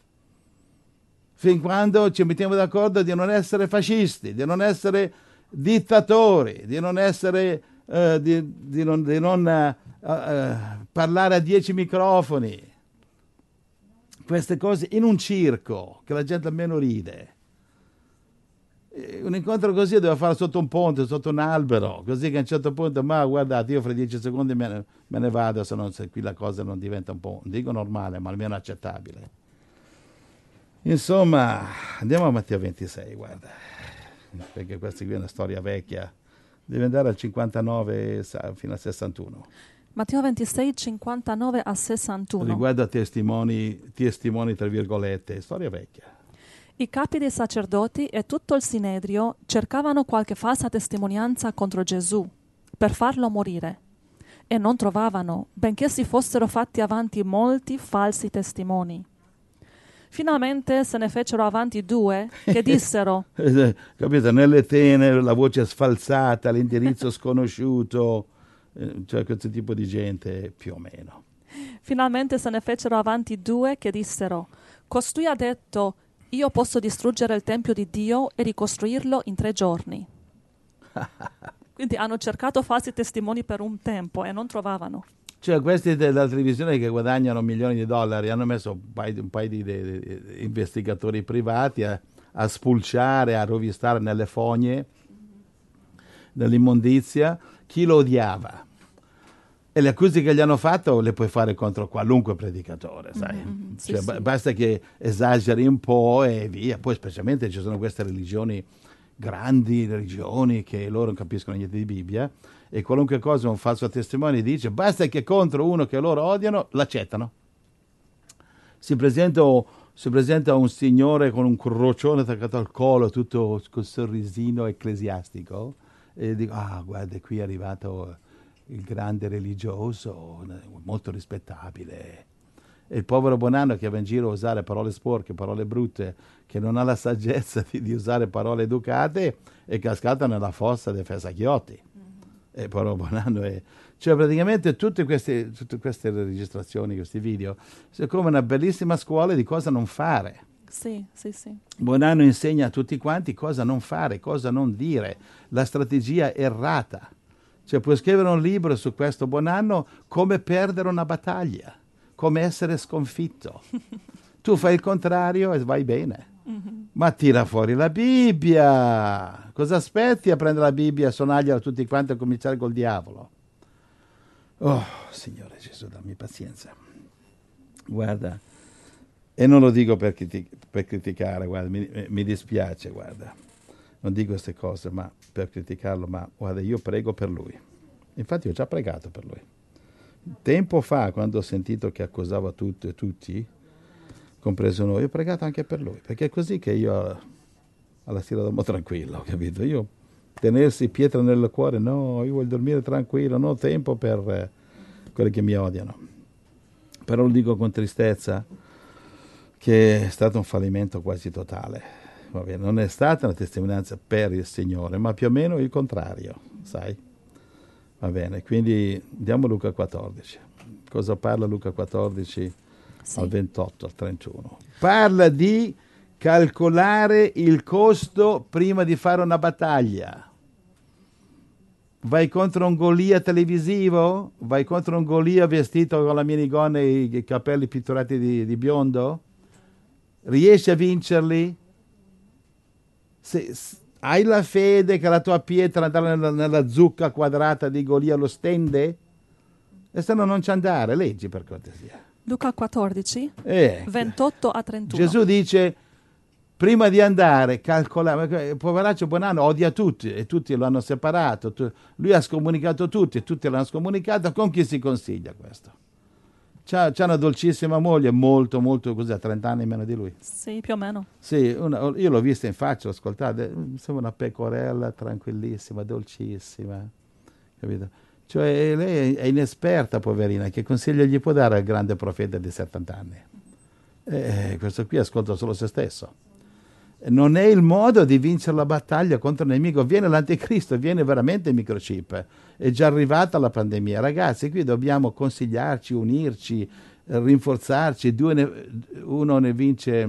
fin quando ci mettiamo d'accordo di non essere fascisti, di non essere dittatori, di non essere uh, di, di non, di non uh, uh, parlare a dieci microfoni, queste cose in un circo che la gente almeno ride. Un incontro così deve fare sotto un ponte, sotto un albero, così che a un certo punto, ma guardate, io fra dieci secondi me ne, me ne vado, se, non, se qui la cosa non diventa un po', non dico normale, ma almeno accettabile. Insomma, andiamo a Matteo ventisei, guarda, perché questa qui è una storia vecchia, deve andare al cinquantanove fino al sessantuno. Matteo ventisei, cinquantanove a sessantuno. Riguarda testimoni, testimoni tra virgolette, storia vecchia. I capi dei sacerdoti e tutto il Sinedrio cercavano qualche falsa testimonianza contro Gesù per farlo morire e non trovavano, benché si fossero fatti avanti molti falsi testimoni. Finalmente se ne fecero avanti due che dissero capito, nelle tenebre, la voce sfalsata, l'indirizzo sconosciuto, cioè questo tipo di gente più o meno. Finalmente se ne fecero avanti due che dissero: costui ha detto: io posso distruggere il Tempio di Dio e ricostruirlo in tre giorni. Quindi hanno cercato falsi testimoni per un tempo e non trovavano. Cioè questi della televisione che guadagnano milioni di dollari hanno messo un paio, un paio di, di, di investigatori privati a, a spulciare, a rovistare nelle fogne dell'immondizia chi lo odiava. E le accuse che gli hanno fatto le puoi fare contro qualunque predicatore, sai? Mm-hmm. Sì, Cioè, sì. ba- basta che esageri un po' e via. Poi specialmente ci sono queste religioni, grandi religioni, che loro non capiscono niente di Bibbia, e qualunque cosa un falso testimone dice, basta che contro uno che loro odiano, l'accettano. Si presenta, si presenta un signore con un crocione attaccato al collo, tutto col sorrisino ecclesiastico, e dico, ah, guarda, qui è arrivato il grande religioso, molto rispettabile. E il povero Bonanno che va in giro a usare parole sporche, parole brutte, che non ha la saggezza di, di usare parole educate, è cascato nella fossa dei Fesacchiotti. Mm-hmm. E il povero Bonanno è... Cioè praticamente tutte queste, tutte queste registrazioni, questi video, sono come una bellissima scuola di cosa non fare. Sì, sì, sì. Bonanno insegna a tutti quanti cosa non fare, cosa non dire, la strategia errata. Cioè puoi scrivere un libro su questo Bonanno, come perdere una battaglia, come essere sconfitto. Tu fai il contrario e vai bene. Mm-hmm. Ma tira fuori la Bibbia. Cosa aspetti a prendere la Bibbia, suonargliela tutti quanti e cominciare col diavolo? Oh, Signore Gesù, dammi pazienza. Guarda, e non lo dico per, criti- per criticare, guarda, mi, mi dispiace, guarda. Non dico queste cose ma per criticarlo, ma guarda, io prego per lui. Infatti ho già pregato per lui. Tempo fa, quando ho sentito che accusava tutto e tutti, compreso noi, ho pregato anche per lui, perché è così che io alla sera dormo tranquillo, capito? Io tenersi pietra nel cuore, no, io voglio dormire tranquillo, non ho tempo per eh, quelli che mi odiano. Però lo dico con tristezza che è stato un fallimento quasi totale. Va bene, non è stata una testimonianza per il Signore, ma più o meno il contrario, sai? Va bene, quindi andiamo a Luca quattordici. Cosa parla Luca quattordici, sì, al ventotto, al trentuno? Parla di calcolare il costo prima di fare una battaglia. Vai contro un Golia televisivo? Vai contro un Golia vestito con la minigonna e i capelli pitturati di, di biondo? Riesci a vincerli? Se, se hai la fede che la tua pietra andrà nella, nella zucca quadrata di Golia lo stende? E se no non ci andare, leggi per cortesia. Luca quattordici, eh, ventotto a trentuno. Gesù dice, prima di andare, calcolare, poveraccio Bonanno odia tutti e tutti lo hanno separato, tu, lui ha scomunicato tutti e tutti l'hanno scomunicato, con chi si consiglia questo? C'ha, c'ha una dolcissima moglie, molto, molto, cos'è, trenta anni meno di lui? Sì, più o meno. Sì, una, io l'ho vista in faccia, l'ho ascoltata, sembra una pecorella tranquillissima, dolcissima, capito? Cioè lei è inesperta, poverina, che consiglio gli può dare al grande profeta di settanta anni? Eh, questo qui ascolta solo se stesso. Non è il modo di vincere la battaglia contro il nemico. Viene l'anticristo, viene veramente il microchip. È già arrivata la pandemia. Ragazzi, qui dobbiamo consigliarci, unirci, rinforzarci. Due ne, uno ne vince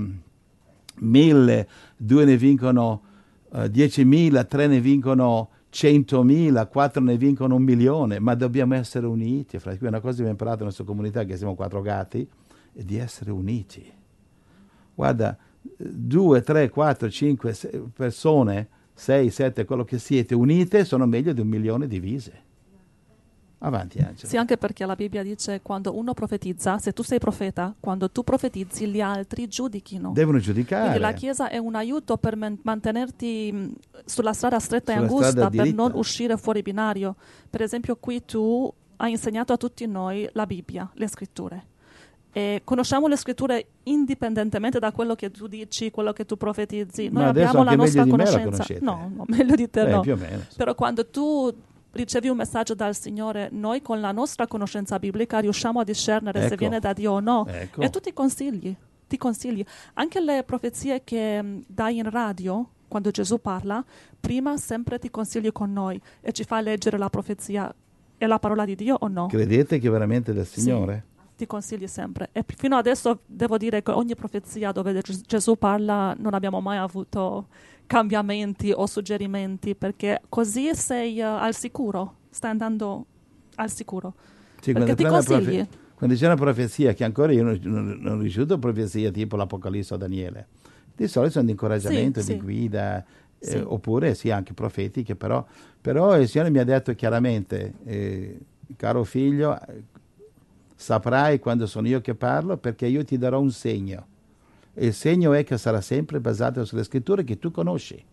mille, due ne vincono uh, diecimila, tre ne vincono centomila, quattro ne vincono un milione. Ma dobbiamo essere uniti. Fra qui una cosa che abbiamo imparato nella nostra comunità, che siamo quattro gatti, è di essere uniti. Guarda, due, tre, quattro, cinque persone, sei, sette, quello che siete, unite, sono meglio di un milione divise. Avanti, Angela. Sì, anche perché la Bibbia dice quando uno profetizza, se tu sei profeta, quando tu profetizzi gli altri giudichino. Devono giudicare. Quindi la Chiesa è un aiuto per man- mantenerti mh, sulla strada stretta Sulla e angusta, per diritta. non uscire fuori binario. Per esempio qui tu hai insegnato a tutti noi la Bibbia, le scritture. E conosciamo le scritture indipendentemente da quello che tu dici, quello che tu profetizzi. Noi Ma abbiamo la nostra meglio conoscenza. Di me la no, no, meglio di te Beh, no. più o meno. Però quando tu ricevi un messaggio dal Signore, noi con la nostra conoscenza biblica riusciamo a discernere ecco. se viene da Dio o no. Ecco. E tu ti consigli, ti consigli. Anche le profezie che mh, dai in radio, quando Gesù parla, prima sempre ti consigli con noi e ci fa leggere la profezia. È la parola di Dio o no? Credete che è veramente del Signore? Sì. Ti consigli sempre. E fino adesso devo dire che ogni profezia dove Gesù parla non abbiamo mai avuto cambiamenti o suggerimenti, perché così sei uh, al sicuro, stai andando al sicuro. Sì, perché ti consigli. Profe- quando c'è una profezia, che ancora io non, non, non ho ricevuto profezie tipo l'Apocalisse o Daniele, di solito sono di incoraggiamento, sì, di sì. guida, eh, sì. oppure sì, anche profetiche, però, però il Signore mi ha detto chiaramente, eh, caro figlio, saprai quando sono io che parlo, perché io ti darò un segno. E il segno è che sarà sempre basato sulle scritture che tu conosci.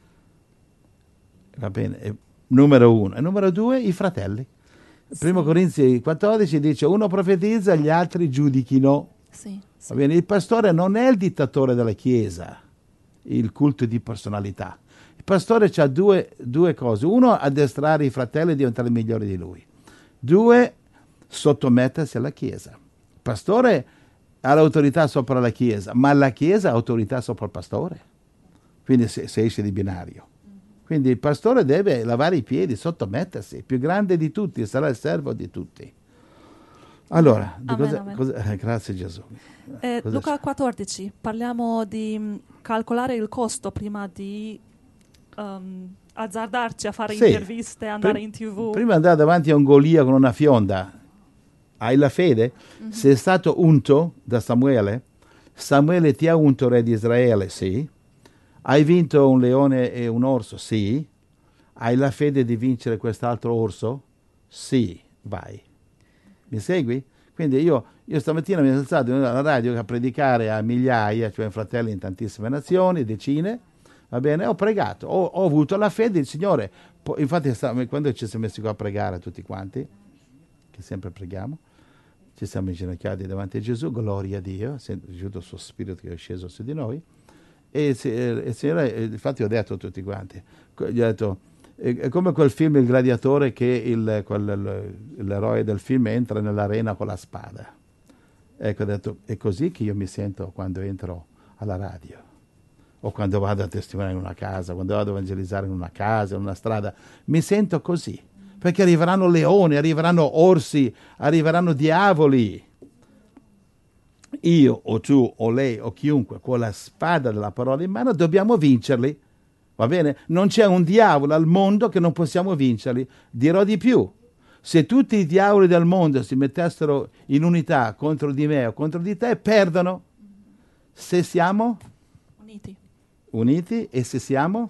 Va bene? E, numero uno. E numero due, i fratelli. Sì. Primo Corinzi quattordici dice: uno profetizza, gli altri giudichino. Sì, sì. Va bene? Il pastore non è il dittatore della Chiesa, il culto di personalità. Il pastore ha due, due cose. Uno, addestrare i fratelli e diventare migliori di lui. Due, sottomettersi alla Chiesa. Il pastore ha l'autorità sopra la Chiesa, ma la Chiesa ha autorità sopra il pastore. Quindi se, se esce di binario. Quindi il pastore deve lavare i piedi, sottomettersi. Il più grande di tutti sarà il servo di tutti. Allora, di Amen, cosa, amen. cosa, eh, grazie Gesù. Eh, Cosa Luca c'è? quattordici, parliamo di mh, calcolare il costo prima di um, azzardarci a fare Sì. interviste, andare Prim- in tivù. Prima di andare davanti a un Golia con una fionda, hai la fede? Mhm. Sei stato unto da Samuele? Samuele ti ha unto re di Israele? Sì. Hai vinto un leone e un orso? Sì. Hai la fede di vincere quest'altro orso? Sì. Vai. Mi segui? Quindi io, io stamattina mi sono alzato alla radio a predicare a migliaia, cioè fratelli in tantissime nazioni, decine, va bene? Ho pregato, ho, ho avuto la fede del Signore. Po- infatti sta- quando ci siamo messi qua a pregare tutti quanti, che sempre preghiamo, ci siamo inginocchiati davanti a Gesù, gloria a Dio, è giunto il suo spirito che è sceso su di noi. E il Signore, infatti ho detto a tutti quanti, gli ho detto, è come quel film Il Gladiatore, che il, quel, l'eroe del film entra nell'arena con la spada. Ecco, ho detto, è così che io mi sento quando entro alla radio, o quando vado a testimoniare in una casa, quando vado a evangelizzare in una casa, in una strada, mi sento così, perché arriveranno leoni, arriveranno orsi, arriveranno diavoli. Io o tu o lei o chiunque con la spada della parola in mano dobbiamo vincerli. Va bene? Non c'è un diavolo al mondo che non possiamo vincerli. Dirò di più. Se tutti i diavoli del mondo si mettessero in unità contro di me o contro di te, perdono. Se siamo Uniti. uniti e se siamo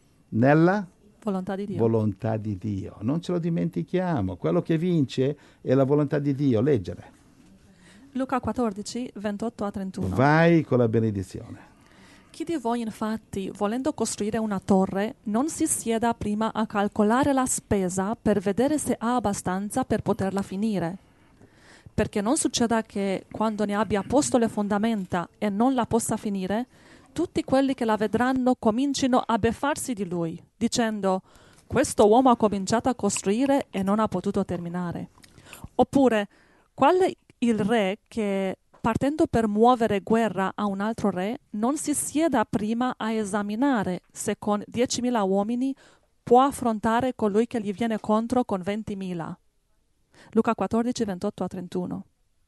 nella Volontà di Dio. volontà di Dio. Non ce lo dimentichiamo. Quello che vince è la volontà di Dio. Leggere. Luca quattordici, ventotto a trentuno. Vai con la benedizione. Chi di voi infatti, volendo costruire una torre, non si sieda prima a calcolare la spesa per vedere se ha abbastanza per poterla finire? Perché non succeda che, quando ne abbia posto le fondamenta e non la possa finire, tutti quelli che la vedranno comincino a beffarsi di lui, dicendo: questo uomo ha cominciato a costruire e non ha potuto terminare. Oppure, qual è il re che, partendo per muovere guerra a un altro re, non si sieda prima a esaminare se con diecimila uomini può affrontare colui che gli viene contro con ventimila? Luca quattordici, ventotto a trentuno.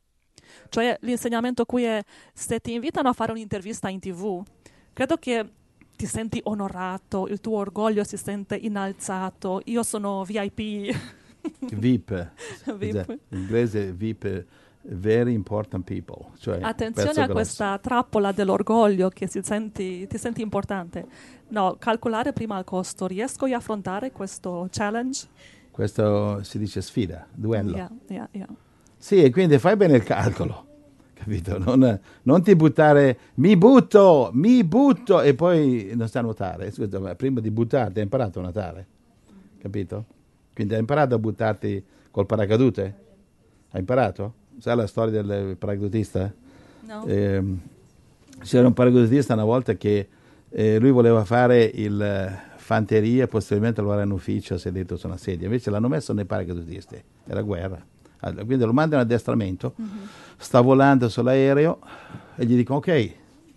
Cioè l'insegnamento qui è: se ti invitano a fare un'intervista in tivù, credo che ti senti onorato, il tuo orgoglio si sente innalzato. Io sono V I P. V I P. V I P. In inglese V I P, very important people. Cioè Attenzione pezzo a grosso. questa trappola dell'orgoglio che si senti, ti senti importante. No, calcolare prima il costo. Riesco io a affrontare questo challenge? Questo si dice sfida, duello. Yeah, yeah, yeah. Sì, e quindi fai bene il calcolo, capito? Non, non ti buttare, mi butto, mi butto, e poi non sai nuotare. Scusa, ma prima di buttarti hai imparato a nuotare, capito? Quindi hai imparato a buttarti col paracadute? Hai imparato? Sai la storia del paracadutista? No? Eh, c'era un paracadutista una volta che eh, lui voleva fare il eh, fanteria e posteriormente lavorare in ufficio seduto su una sedia, invece l'hanno messo nei paracadutisti, era guerra. Allora, quindi lo mandano in addestramento, mm-hmm. sta volando sull'aereo e gli dicono: ok,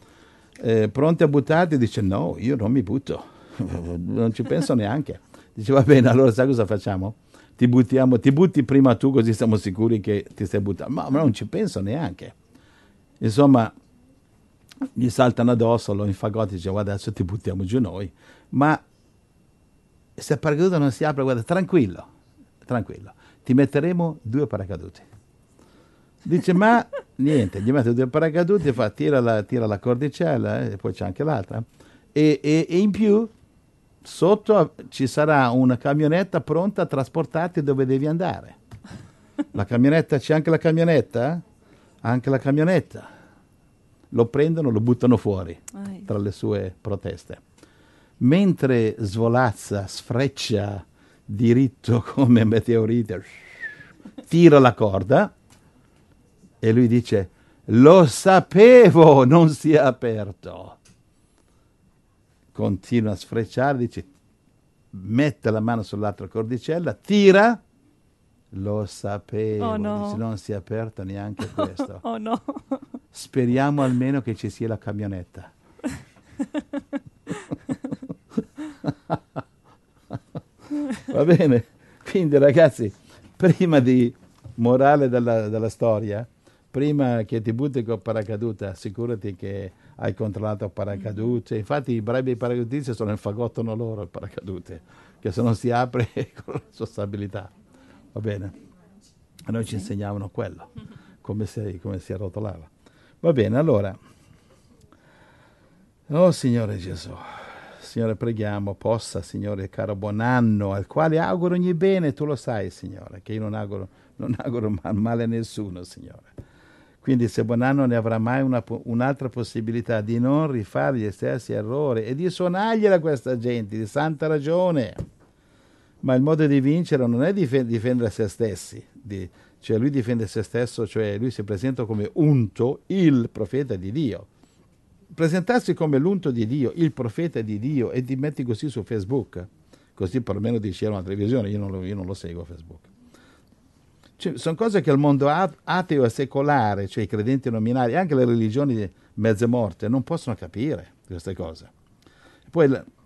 eh, pronti a buttarti? Dice: no, io non mi butto, non ci penso neanche. Dice: va bene, allora sai cosa facciamo? Ti buttiamo, ti butti prima tu, così siamo sicuri che ti stai buttando. Ma, ma non ci penso neanche. Insomma, gli saltano addosso, lo infagotti, dice: guarda, adesso ti buttiamo giù noi. Ma se il paracaduto non si apre, guarda, tranquillo, tranquillo, ti metteremo due paracaduti. Dice: ma niente, gli mette due paracaduti e fa, tira la, tira la cordicella, eh, e poi c'è anche l'altra. E, e, e in più, sotto ci sarà una camionetta pronta a trasportarti dove devi andare. La camionetta, c'è anche la camionetta? Anche la camionetta. Lo prendono, lo buttano fuori Ai. tra le sue proteste. Mentre svolazza, sfreccia diritto come meteorite, tira la corda e lui dice: lo sapevo, non si è aperto. Continua a sfrecciare, dice, mette la mano sull'altra cordicella, tira, lo sapevo, Oh no. dice, non si è aperto neanche questo. Oh no. Speriamo almeno che ci sia la camionetta. Va bene? Quindi ragazzi, prima di morale della, della storia, prima che ti butti col paracadute, assicurati che hai controllato il paracadute. Infatti i bravi paracadutisti sono il fagottono loro il paracadute, che se non si apre con responsabilità. Va bene? A noi ci insegnavano quello, come si, come si arrotolava. Va bene, allora. Oh Signore Gesù, Signore preghiamo, possa, Signore caro buon anno, al quale auguro ogni bene, tu lo sai Signore, che io non auguro, non auguro male a nessuno Signore. Quindi se buon anno ne avrà mai una, un'altra possibilità di non rifare gli stessi errori e di suonargliela a questa gente, di santa ragione. Ma il modo di vincere non è dif- difendere se stessi, di, cioè lui difende se stesso, cioè lui si presenta come unto, il profeta di Dio. Presentarsi come l'unto di Dio, il profeta di Dio, e ti metti così su Facebook, così perlomeno dicevano la televisione, io non lo, io non lo seguo Facebook. Cioè, sono cose che il mondo ateo e secolare, cioè i credenti nominali, anche le religioni mezze morte, non possono capire queste cose. Poi,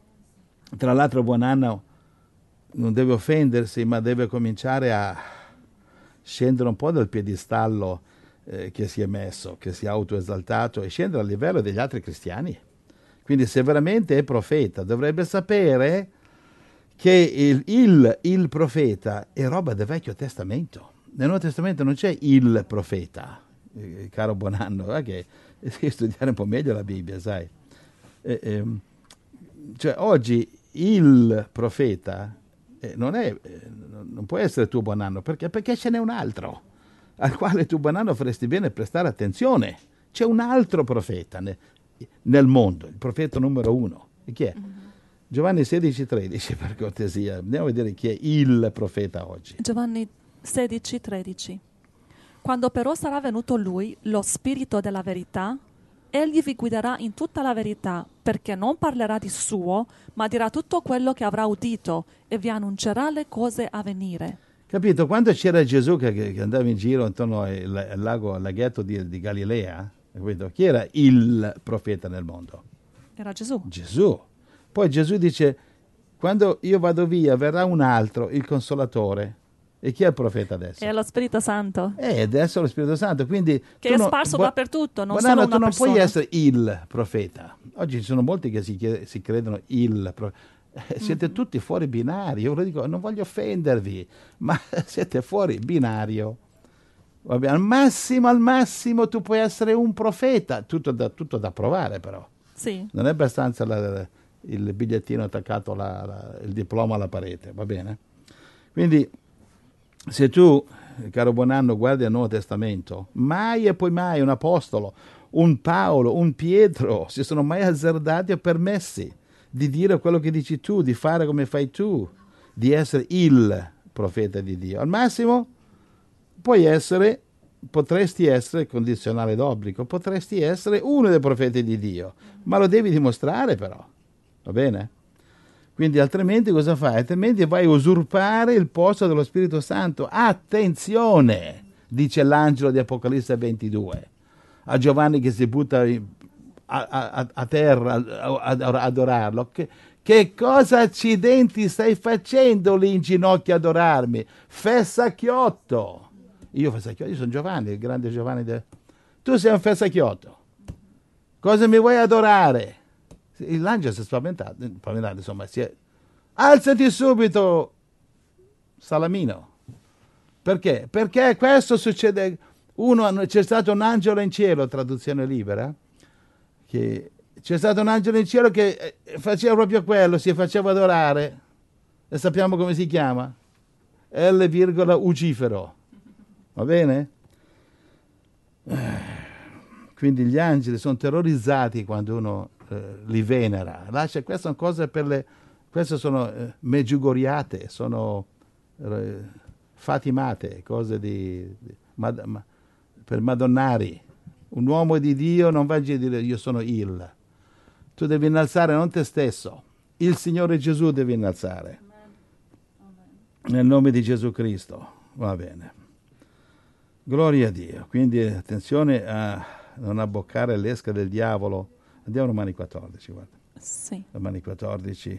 tra l'altro, buon anno non deve offendersi, ma deve cominciare a scendere un po' dal piedistallo eh, che si è messo, che si è autoesaltato, e scendere a livello degli altri cristiani. Quindi se veramente è profeta, dovrebbe sapere che il, il, il profeta è roba del Vecchio Testamento. Nel Nuovo Testamento non c'è il profeta, eh, caro Buonanno, eh, che devi studiare un po' meglio la Bibbia, sai. Eh, eh, cioè oggi il profeta eh, non, è, eh, non può essere tuo Buonanno, perché, perché ce n'è un altro al quale tu Buonanno faresti bene prestare attenzione. C'è un altro profeta ne, nel mondo, il profeta numero uno. E chi è? Mm-hmm. Giovanni sedici tredici, per cortesia. Andiamo a vedere chi è il profeta oggi. Giovanni sedici tredici. Quando però sarà venuto lui, lo spirito della verità, egli vi guiderà in tutta la verità, perché non parlerà di suo, ma dirà tutto quello che avrà udito e vi annuncerà le cose a venire. Capito? Quando c'era Gesù che, che andava in giro intorno al, al lago, al laghetto di, di Galilea, capito? Chi era il profeta nel mondo? Era Gesù. Gesù. Poi Gesù dice, quando io vado via verrà un altro, il Consolatore. E chi è il profeta adesso? È lo Spirito Santo. Eh, adesso è lo Spirito Santo, quindi... Che è non, sparso bu- dappertutto, non Buonanno, solo una tu non persona. puoi essere il profeta. Oggi ci sono molti che si, chiede, si credono il profeta. Eh, siete mm-hmm. tutti fuori binario. Io lo dico, non voglio offendervi, ma siete fuori binario. Vabbè, al massimo, al massimo tu puoi essere un profeta. Tutto da, tutto da provare però. Sì. Non è abbastanza la, il bigliettino attaccato, alla, la, il diploma alla parete, va bene? Quindi... se tu, caro Buonanno, guardi al Nuovo Testamento, mai e poi mai un apostolo, un Paolo, un Pietro si sono mai azzardati o permessi di dire quello che dici tu, di fare come fai tu, di essere il profeta di Dio. Al massimo puoi essere, potresti essere, condizionale d'obbligo, potresti essere uno dei profeti di Dio, ma lo devi dimostrare però, va bene? Quindi altrimenti cosa fai? Altrimenti vai a usurpare il posto dello Spirito Santo. Attenzione, dice l'angelo di Apocalisse ventidue, a Giovanni che si butta a, a, a terra ad adorarlo. Che, che cosa accidenti stai facendo lì in ginocchio ad adorarmi? Fessacchiotto. Io fessacchiotto, io sono Giovanni, il grande Giovanni. De... Tu sei un fessacchiotto. Cosa mi vuoi adorare? L'angelo si è spaventato, spaventato insomma, si è... alzati subito, Salamino. Perché? Perché questo succede, uno, c'è stato un angelo in cielo, traduzione libera, che c'è stato un angelo in cielo che faceva proprio quello, si faceva adorare, e sappiamo come si chiama, L, Ugifero. Va bene? Quindi gli angeli sono terrorizzati quando uno eh, li venera. Lascia, queste sono cose per le... Queste sono eh, meggiugoriate, sono eh, fatimate, cose di, di mad, ma, per madonnari. Un uomo di Dio non va a dire io sono il. Tu devi innalzare non te stesso, il Signore Gesù devi innalzare. Nel nome di Gesù Cristo. Va bene. Gloria a Dio. Quindi attenzione a non abboccare l'esca del diavolo. Andiamo a Romani quattordici, guarda. Sì. Romani quattordici.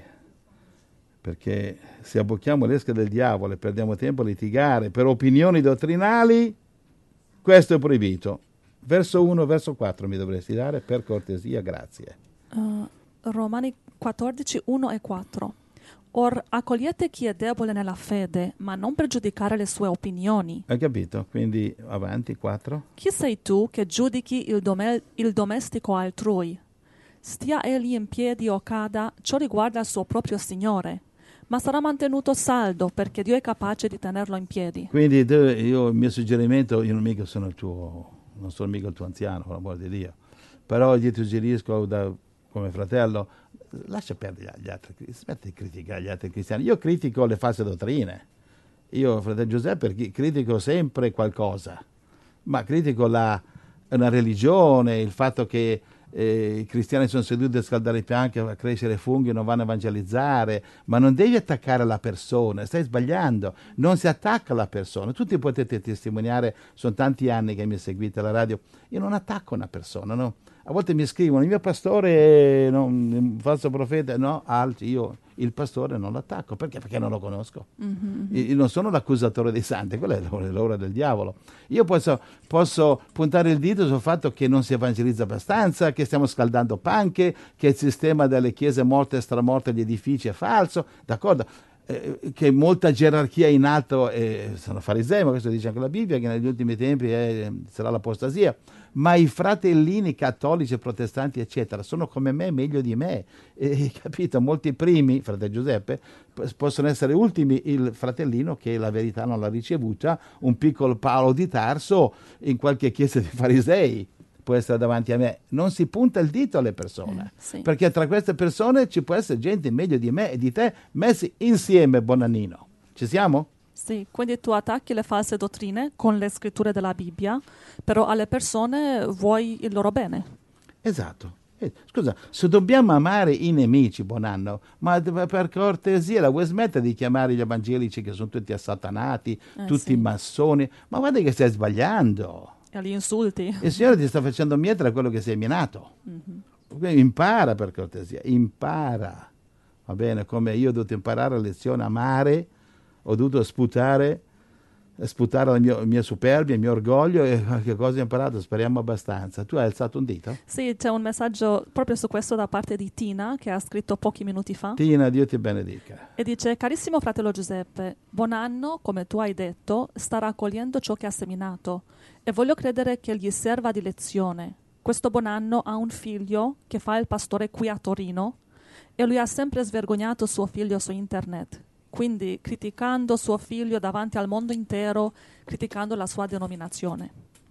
Perché se abbocchiamo l'esca del diavolo e perdiamo tempo a litigare per opinioni dottrinali, questo è proibito. Verso uno, verso quattro mi dovresti dare, per cortesia, grazie. Uh, Romani quattordici, uno e quattro. Or accogliete chi è debole nella fede, ma non per giudicare le sue opinioni. Hai capito? Quindi avanti, quattro. Chi sei tu che giudichi il, dome- il domestico altrui? Stia egli in piedi o cada, ciò riguarda il suo proprio Signore, ma sarà mantenuto saldo perché Dio è capace di tenerlo in piedi. Quindi io, il mio suggerimento, io non mica sono il tuo, non sono mica il tuo anziano, per l'amor di Dio, però gli suggerisco da, come fratello, lascia perdere gli altri, smetti di criticare gli altri cristiani. Io critico le false dottrine, io, fratello Giuseppe, critico sempre qualcosa, ma critico la, una religione, il fatto che eh, i cristiani sono seduti a scaldare i fianchi, a crescere funghi, non vanno a evangelizzare, ma non devi attaccare la persona, stai sbagliando, non si attacca la persona. Tutti potete testimoniare, sono tanti anni che mi seguite alla radio, io non attacco una persona, no? A volte mi scrivono, il mio pastore è un falso profeta, no, altri, io il pastore non lo attacco, perché? Perché non lo conosco. Mm-hmm. Io non sono l'accusatore dei santi, quella è l'ora del diavolo. Io posso, posso puntare il dito sul fatto che non si evangelizza abbastanza, che stiamo scaldando panche, che il sistema delle chiese morte e stramorte degli edifici è falso, d'accordo? Eh, che molta gerarchia in alto eh, sono farisei, ma questo dice anche la Bibbia, che negli ultimi tempi eh, sarà l'apostasia. Ma i fratellini cattolici, protestanti, eccetera, sono come me, meglio di me. E, capito? Molti primi, fratello Giuseppe, possono essere ultimi il fratellino che la verità non l'ha ricevuta, un piccolo Paolo di Tarso in qualche chiesa di farisei può essere davanti a me. Non si punta il dito alle persone, eh, sì. perché tra queste persone ci può essere gente meglio di me e di te, messi insieme, Bonannino. Ci siamo? Sì, quindi tu attacchi le false dottrine con le scritture della Bibbia, però alle persone vuoi il loro bene. Esatto. Eh, scusa, se dobbiamo amare i nemici, Bonanno, ma per cortesia la vuoi smettere di chiamare gli evangelici che sono tutti assatanati, eh, tutti sì. massoni? Ma guarda che stai sbagliando. E gli insulti. Il Signore ti sta facendo mietere quello che sei minato. Mm-hmm. Impara per cortesia, impara. Va bene, come io ho dovuto imparare la lezione a amare, ho dovuto sputare, sputare la mia, mia superbia, il mio orgoglio, e che cosa ho imparato? Speriamo abbastanza. Tu hai alzato un dito? Sì, c'è un messaggio proprio su questo da parte di Tina, che ha scritto pochi minuti fa. Tina, Dio ti benedica. E dice: carissimo fratello Giuseppe, buon anno, come tu hai detto, sta raccogliendo ciò che ha seminato, e voglio credere che gli serva di lezione. Questo buon anno ha un figlio che fa il pastore qui a Torino, e lui ha sempre svergognato suo figlio su internet. Quindi criticando suo figlio davanti al mondo intero, criticando la sua denominazione.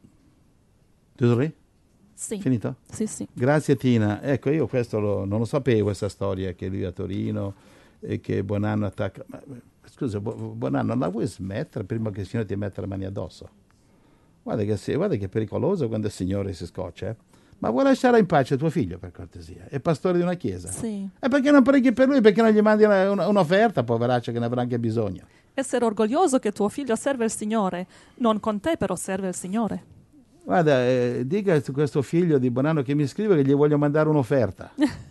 Giuseppe? Sì. Finito? Sì, sì. Grazie Tina. Ecco, io questo lo, non lo sapevo, questa storia, che lui a Torino e che Bonanno attacca. Ma, scusa, Bonanno, non la vuoi smettere prima che il Signore ti metta le mani addosso? Guarda che, guarda che è pericoloso quando il Signore si scoccia, eh? Ma vuoi lasciare in pace tuo figlio, per cortesia? È pastore di una chiesa. Sì. E perché non preghi per lui? Perché non gli mandi una, una, un'offerta, poveraccio, che ne avrà anche bisogno? Essere orgoglioso che tuo figlio serve il Signore. Non con te, però serve il Signore. Guarda, eh, dica a questo figlio di Bonanno che mi scrive che gli voglio mandare un'offerta.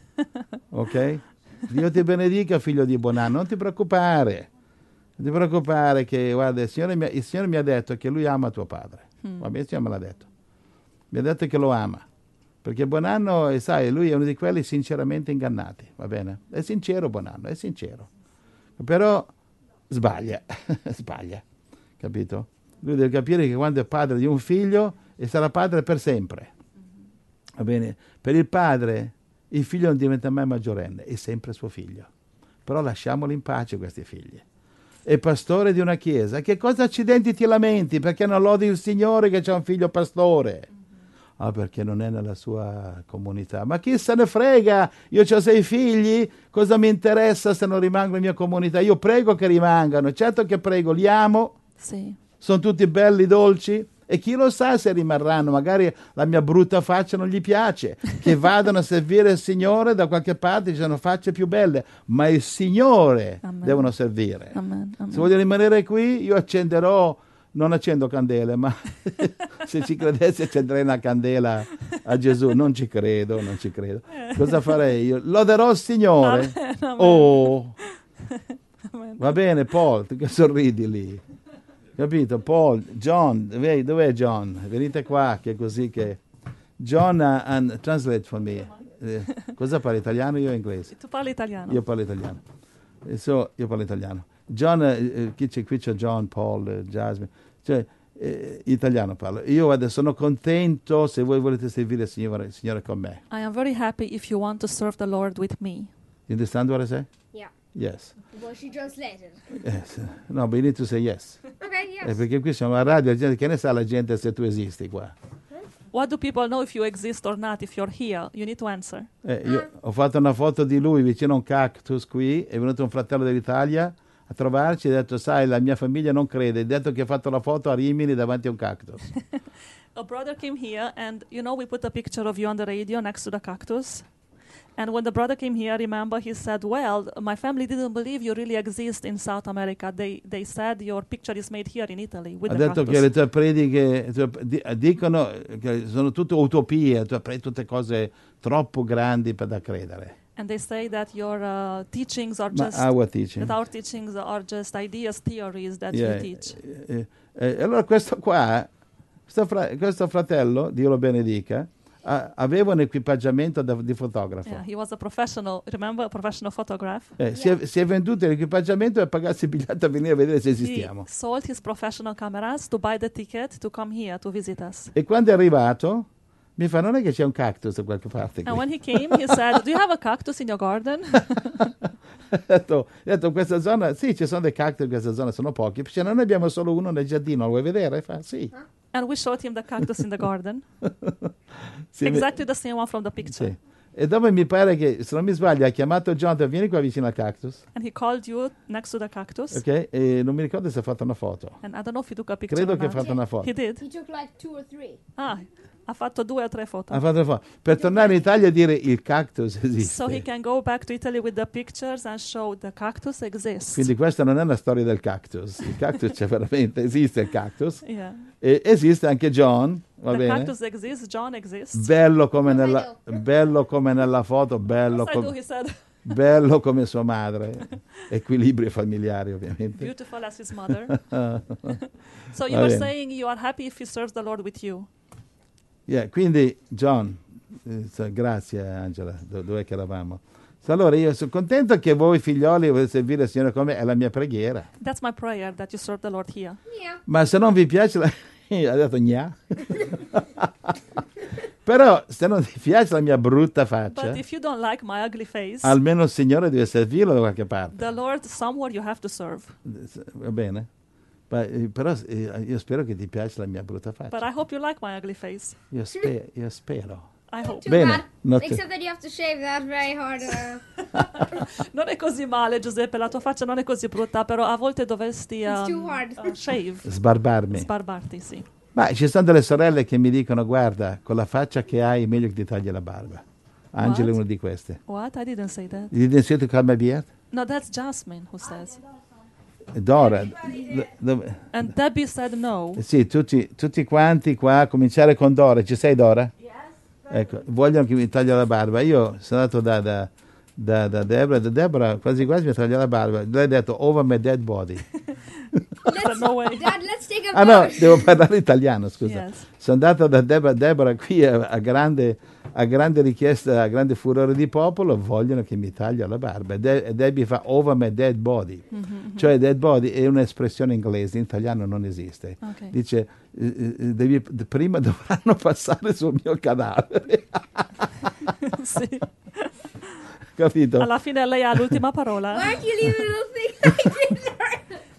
Ok? Dio ti benedica, figlio di Bonanno. Non ti preoccupare. Non ti preoccupare che, guarda, il Signore mi, il Signore mi ha detto che lui ama tuo padre. Mm. Va bene, il Signore me l'ha detto. Mi ha detto che lo ama. Perché Bonanno, sai, lui è uno di quelli sinceramente ingannati, va bene? È sincero Bonanno, è sincero. Però sbaglia, sbaglia, capito? Lui deve capire che quando è padre di un figlio, e sarà padre per sempre, va bene? Per il padre, il figlio non diventa mai maggiorenne, è sempre suo figlio. Però lasciamoli in pace questi figli. è pastore di una chiesa. Che cosa accidenti ti lamenti? Perché non lodi il Signore che c'è un figlio pastore? Ah, perché non è nella sua comunità. Ma chi se ne frega? Io ho sei figli, cosa mi interessa se non rimangono in mia comunità? Io prego che rimangano, certo che prego, li amo, Sì. sono tutti belli, dolci, e chi lo sa se rimarranno, magari la mia brutta faccia non gli piace, che vadano a servire il Signore da qualche parte, ci sono facce più belle, ma il Signore Amen. devono servire. Amen. Amen. Se voglio rimanere qui, io accenderò, non accendo candele, ma se ci credessi accenderei una candela a Gesù. Non ci credo, non ci credo. Cosa farei io? Loderò il Signore. Amen, amen. Oh, Amen. va bene, Paul, tu che sorridi lì. Capito? Paul, John, dov'è, dov'è John? Venite qua, che è così che... John, uh, and translate for me. Eh, cosa parli, italiano io o inglese? Tu parli italiano? Io parlo italiano. Eh, so, io parlo italiano. John, eh, chi c'è, qui c'è John, Paul, eh, Jasmine, cioè, eh, italiano parlo. Io adesso sono contento se voi volete servire il Signore, il Signore con me. I am very happy if you want to serve the Lord with me. You understand what I say? Yeah. Yes. Well, she translated. Yes. No, but you need to say yes. Okay, yes. Eh, perché qui siamo a radio, la gente, che ne sa la gente se tu esisti qua? What do people know if you exist or not? If you're here, you need to answer. Eh, io ho fatto una foto di lui vicino a un cactus qui, è venuto un fratello dell'Italia a trovarci e ha detto, sai, la mia famiglia non crede, ha detto che ha fatto la foto a Rimini davanti a un cactus. A brother came here, and you know we put a picture of you on the radio next to the cactus. And when the brother came here, remember, he said, well, my family didn't believe you really exist in South America. They they said your picture is made here in Italy with Ha the detto cactus. che le tue prediche tue- di- dicono che sono tutte utopie, tu hai tutte cose troppo grandi per da credere. And they say that your uh, teachings are Ma just our teaching. that our teachings are just ideas, theories that Yeah, you teach. eh, eh, allora questo qua, questo, fra- questo fratello, Dio lo benedica, a- aveva un equipaggiamento da- di fotografo. Yeah, he was a professional. Remember, a professional photograph. Eh, si, è, si è venduto l'equipaggiamento e pagasse il biglietto a venire a vedere se He esistiamo. sold his professional cameras to buy the ticket to come here to visit us. E quando è arrivato, mi fa, non è che c'è un cactus da qualche parte qui? And when he came, he said, "Do you have a cactus in your garden?" Ho detto, ho detto, in questa zona, sì, ci sono dei cactus in questa zona, sono pochi. Cioè, noi ne abbiamo solo uno nel giardino, lo vuoi vedere? Fa, sì. And we showed him the cactus in the garden, Sì, exactly the same one from the picture. sì. E dopo mi pare che, se non mi sbaglio, ha chiamato Jonathan, vieni qua vicino al cactus, And he called you next to the cactus. ok? E non mi ricordo se ha fatto una foto. And I don't know if he took a picture Credo or che ha not. fatto una foto. He did. He took like two or three. Ah, ha fatto due o tre foto. Ha fatto una foto. Per tornare in Italia e dire il cactus esiste. So he can go back to Italy with the pictures and show the cactus exists. Quindi questa non è una storia del cactus. Il cactus c'è veramente, esiste il cactus. Yeah. E esiste anche John, va The bene? cactus exists, John exists. Bello come, Come nella, bello come nella foto, bello Yes, I do, come, he said. bello come sua madre. Equilibrio familiare, ovviamente. Beautiful as his mother. So you Va were bene. saying you are happy if he serves the Lord with you. Yeah, quindi, John, eh, so- grazie Angela, Do- dov'è che eravamo? So, allora io sono contento che voi figlioli volete servire il Signore come è la mia preghiera. That's my prayer, that you serve the Lord here. Yeah. Ma se non vi piace, la... ha detto gna. Però se non vi piace la mia brutta faccia, But if you don't like my ugly face, almeno il Signore deve servirlo da qualche parte. the Lord, somewhere you have to serve. Va bene? Ma, eh, però eh, io spero che ti piace la mia brutta But faccia. I hope you like my ugly face. Io, spe- io spero. I hope. Too Bene, bad. not- Except that you have to shave that very hard. Uh, Non è così male, Giuseppe, la tua faccia non è così brutta, però a volte dovresti It's too um, hard. uh, shave, Sbarbarmi. sbarbarti, sì. Ma ci sono delle sorelle che mi dicono, guarda, con la faccia che hai è meglio che ti tagli la barba. Angela è What? una di queste. What? I didn't say that. You didn't see to cut my beard? No, that's Jasmine who says. Dora. d- dove- And Debbie said no. eh, sì, tutti, tutti quanti qua, a cominciare con Dora. Ci sei Dora? Ecco, vogliono che mi taglia la barba. Io sono andato da, da, da, da Deborah, da Deborah quasi quasi mi taglia la barba. Lei ha detto over my dead body. But no way. Dad, let's take a Ah no, vote. devo parlare italiano, scusa. Yes. Sono andato da Deborah, Deborah qui a, a grande, a grande richiesta, a grande furore di popolo, vogliono che mi taglia la barba. E De- e Debbie fa over my dead body. Mm-hmm, Cioè dead body è un'espressione inglese, in italiano non esiste. Ok. Dice, eh, eh, devi- d- prima dovranno passare sul mio cadavere. Sì. Capito? Alla fine lei ha l'ultima parola. Why aren't you leaving a little thing like this?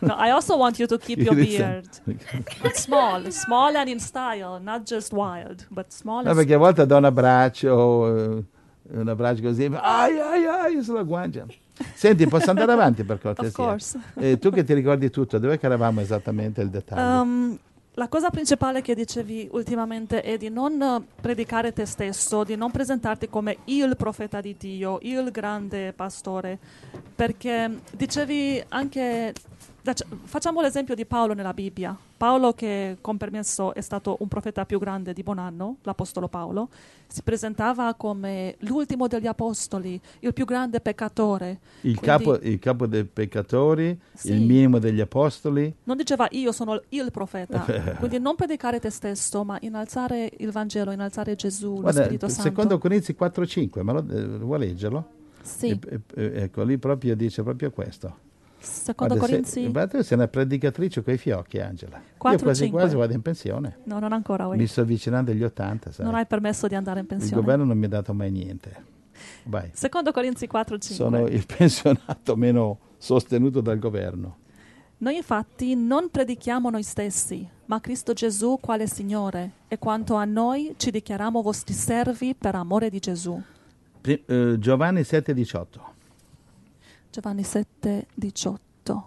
No, I also want you to keep your Listen. beard. But small, small and in style, not just wild, but small No, and perché a volte do un abbraccio, eh, un abbraccio così, ai ai ai, sulla guancia. Senti, posso andare avanti per cortesia? Of course. Eh, tu che ti ricordi tutto, dove che eravamo esattamente il dettaglio? Um, la cosa principale che dicevi ultimamente è di non eh, predicare te stesso, di non presentarti come il profeta di Dio, il grande pastore, perché dicevi anche, facciamo l'esempio di Paolo nella Bibbia. Paolo, che con permesso è stato un profeta più grande di Bonanno, l'apostolo Paolo, si presentava come l'ultimo degli apostoli, il più grande peccatore. Il, Quindi, capo, il capo dei peccatori, sì, il minimo degli apostoli. non diceva io sono il profeta, quindi non predicare te stesso, ma innalzare il Vangelo, innalzare Gesù, Guarda, lo Spirito Santo. secondo Corinzi quattro cinque, ma lo, eh, vuoi leggerlo? Sì, E, e, e, ecco, lì proprio dice proprio questo. secondo Guarda, Corinzi se, guarda, sei una predicatrice coi fiocchi, Angela. quattro, Io quasi cinque. quasi vado in pensione. No, non ancora. Mi sto avvicinando agli ottanta, sai. Non hai permesso di andare in Il pensione. governo non mi ha dato mai niente. Vai. Secondo Corinzi quattro cinque. Sono il pensionato meno sostenuto dal governo. Noi infatti non predichiamo noi stessi, ma Cristo Gesù quale Signore, e quanto a noi ci dichiariamo vostri servi per amore di Gesù. Pri- eh, Giovanni sette diciotto. Giovanni sette diciotto.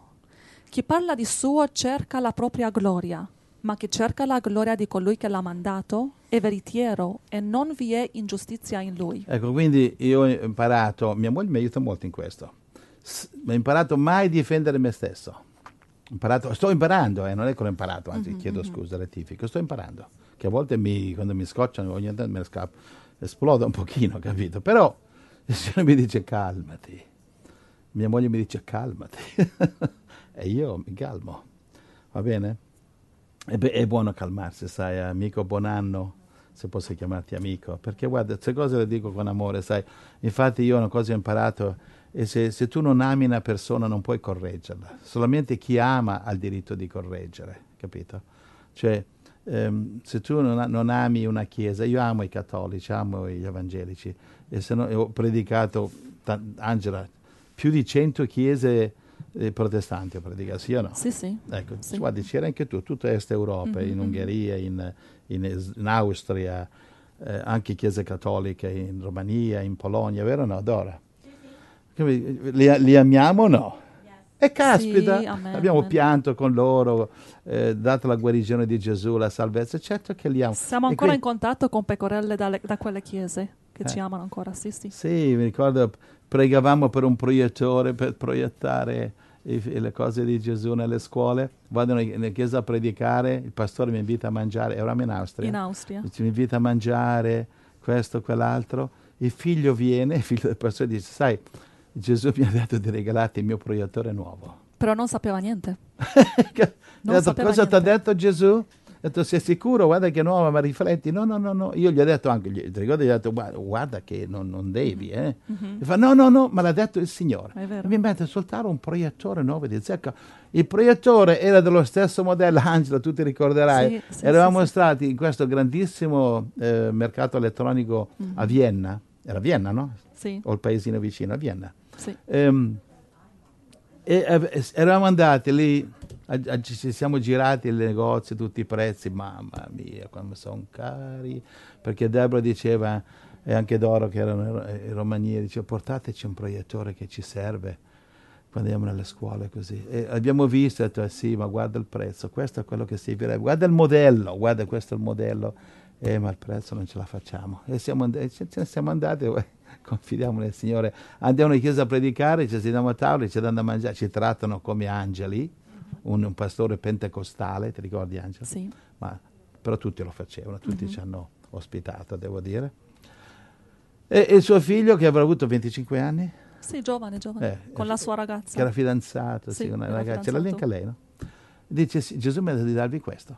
Chi parla di suo cerca la propria gloria, ma chi cerca la gloria di colui che l'ha mandato è veritiero e non vi è ingiustizia in lui. Ecco, quindi io ho imparato, mia moglie mi aiuta molto in questo, S- ho imparato mai a difendere me stesso. Ho imparato, sto imparando, eh, non è che l'ho imparato, anzi Mm-hmm, chiedo mm-hmm. scusa, rettifico, sto imparando, che a volte mi, quando mi scocciano ogni tanto me ne scappo, esplodo un pochino, capito? Però il Signore mi dice calmati, mia moglie mi dice calmati e io mi calmo, va bene? È, be- è buono calmarsi, sai, amico Bonanno, se posso chiamarti amico, perché guarda, queste cose le dico con amore, sai, infatti io una cosa ho imparato, e se, se tu non ami una persona non puoi correggerla, solamente chi ama ha il diritto di correggere, capito? Cioè, ehm, se tu non, non ami una chiesa, io amo i cattolici, amo gli evangelici, e se no, ho predicato, ta- Angela, più di cento chiese eh, protestanti ho predicato, sì o no? Sì, sì. Ecco, Sì. guardi, c'era anche tu, tutta Est Europa, Mhm, in mhm. Ungheria, in, in, in Austria, eh, anche chiese cattoliche in Romania, in Polonia, vero o no, Dora? Li, li amiamo o no? E caspita, Sì, amen, abbiamo amen. pianto con loro, eh, dato la guarigione di Gesù, la salvezza, certo che li amo. Siamo E ancora qui- in contatto con pecorelle dalle- da quelle chiese che Eh. ci amano ancora, sì, sì. Sì, mi ricordo, pregavamo per un proiettore per proiettare i- le cose di Gesù nelle scuole. Vado in- nella chiesa a predicare, il pastore mi invita a mangiare, eravamo in Austria. In Austria. Ci invita a mangiare questo, quell'altro. Il figlio viene, il figlio del pastore dice, sai, Gesù mi ha detto di regalarti il mio proiettore nuovo. Però non sapeva niente. Mi ha Non detto, sapeva cosa ti ha niente. detto Gesù? Ha detto, sei sicuro? Guarda che nuova, ma rifletti. No, no, no, no. Io gli ho detto anche, gli, ti ricordi, gli ho detto, guarda, guarda che non, non devi, eh. Mhm. Mi fa, no, no, no, me l'ha detto il Signore. È vero. E mi mette a soltare un proiettore nuovo di zecca. Il proiettore era dello stesso modello, Angela, tu ti ricorderai. Sì, sì, Eravamo sì, sì. stati in questo grandissimo eh, mercato elettronico Mhm. a Vienna. Era Vienna, no? Sì, O il paesino vicino, a Vienna. sì. Ehm, e eh, eravamo andati lì, a- a- ci siamo girati il negozio, tutti i prezzi, mamma mia, come sono cari, perché Deborah diceva, e anche Doro che erano in Romania, diceva portateci un proiettore che ci serve quando andiamo nelle scuole così. E abbiamo visto, e ho detto, eh sì, ma guarda il prezzo, questo è quello che servirebbe, guarda il modello, guarda questo è il modello, eh, ma il prezzo non ce la facciamo. E siamo and- ce ce ne siamo andati, eh, confidiamo nel Signore, andiamo in chiesa a predicare, ci sediamo a tavola, ci danno da mangiare, ci trattano come angeli, un, un pastore pentecostale, ti ricordi Angela? Sì. Ma, però tutti lo facevano, tutti Mhm. ci hanno ospitato, devo dire. E, e il suo figlio, che avrà avuto venticinque anni, Sì, giovane, giovane, Eh, con la sua ragazza. che era fidanzato, sì, Sì, una era ragazza, c'era lì anche fidanzato. lei, no? Dice, sì, Gesù mi ha detto di darvi questo.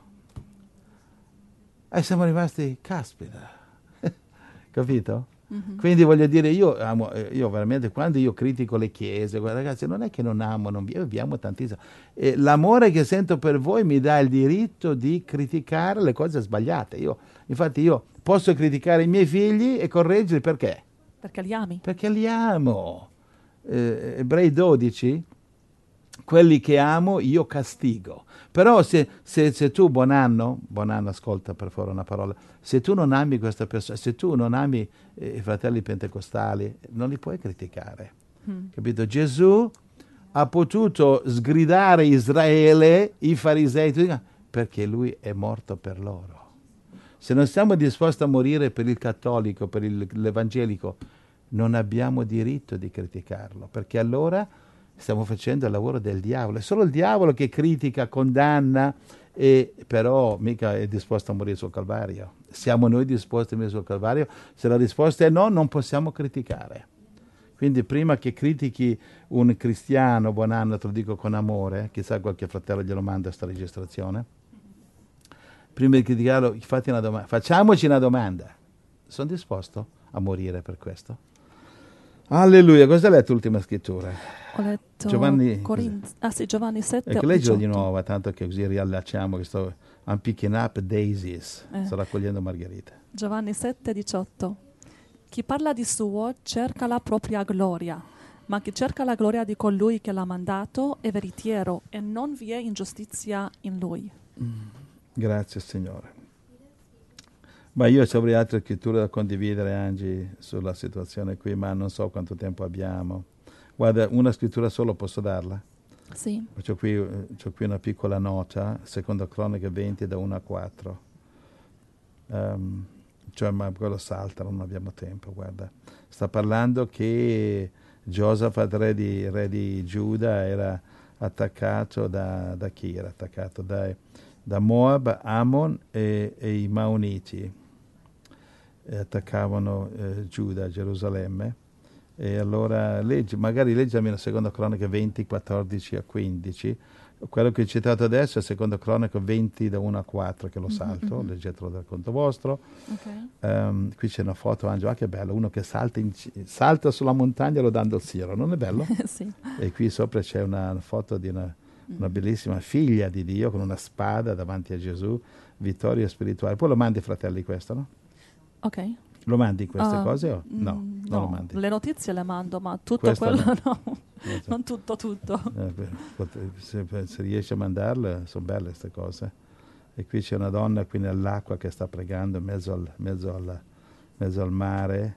E siamo rimasti, caspita, capito? Mhm. Quindi voglio dire, io amo, eh, io veramente, quando io critico le chiese, guarda, ragazzi, non è che non amo, non vi, io vi amo tantissimo. E l'amore che sento per voi mi dà il diritto di criticare le cose sbagliate. Io, infatti io posso criticare i miei figli e correggerli perché? Perché li ami. Perché li amo. Eh, Ebrei dodici, quelli che amo io castigo. Però se, se, se tu, buon anno, buon anno, ascolta per favore una parola, se tu non ami questa persona, se tu non ami eh, i fratelli pentecostali, non li puoi criticare. Mm. Capito? Gesù ha potuto sgridare Israele, i farisei, tutti, perché lui è morto per loro. Se non siamo disposti a morire per il cattolico, per il, l'evangelico, non abbiamo diritto di criticarlo, perché allora stiamo facendo il lavoro del diavolo. È solo il diavolo che critica, condanna, e però mica è disposto a morire sul Calvario. Siamo noi disposti a morire sul Calvario? Se la risposta è no, non possiamo criticare. Quindi prima che critichi un cristiano, buon anno, te lo dico con amore, chissà qualche fratello glielo manda a sta registrazione, prima di criticarlo fatti una domanda, facciamoci una domanda. Sono disposto a morire per questo? Alleluia. Cosa hai letto l'ultima scrittura? Ho letto Giovanni, Corinzi, ah sì, Giovanni sette, ecco, leggilo di diciotto. nuovo, tanto che così riallacciamo che sto I'm picking up daisies, Eh. sto raccogliendo margherite. Giovanni sette, diciotto. Chi parla di suo cerca la propria gloria, ma chi cerca la gloria di colui che l'ha mandato è veritiero e non vi è ingiustizia in lui. Mm. Grazie Signore. Ma io avrei altre scritture da condividere, Angie, sulla situazione qui, ma non so quanto tempo abbiamo. Guarda, una scrittura solo posso darla? Sì. C'ho qui, c'ho qui una piccola nota, seconda Cronache venti da uno a quattro. Um, cioè, ma quello salta, non abbiamo tempo, guarda. Sta parlando che Giosafat, re di, re di Giuda, era attaccato da, da chi era attaccato? Da, da Moab, Ammon e, e i Maoniti. E attaccavano eh, Giuda, Gerusalemme. E allora leggi, magari leggimi la seconda Cronaca venti, quattordici a quindici. Quello che ho citato adesso è seconda Cronaca venti da uno a quattro, che lo salto, mm-hmm. Leggetelo dal conto vostro. Okay. Um, qui c'è una foto, Angelo, ah che bello, uno che salta, in, salta sulla montagna lo dando il siero, non è bello? Sì. E qui sopra c'è una foto di una, una bellissima figlia di Dio con una spada davanti a Gesù, vittoria spirituale. Poi lo mandi ai fratelli questo, no? Ok. Lo mandi queste uh, cose o no? Mm, non no, lo mandi. Le notizie le mando, ma tutto Questa quello no. no. Non tutto tutto. Eh, se, se riesci a mandarle, sono belle queste cose. E qui c'è una donna qui nell'acqua che sta pregando in mezzo al, mezzo al, mezzo al mare.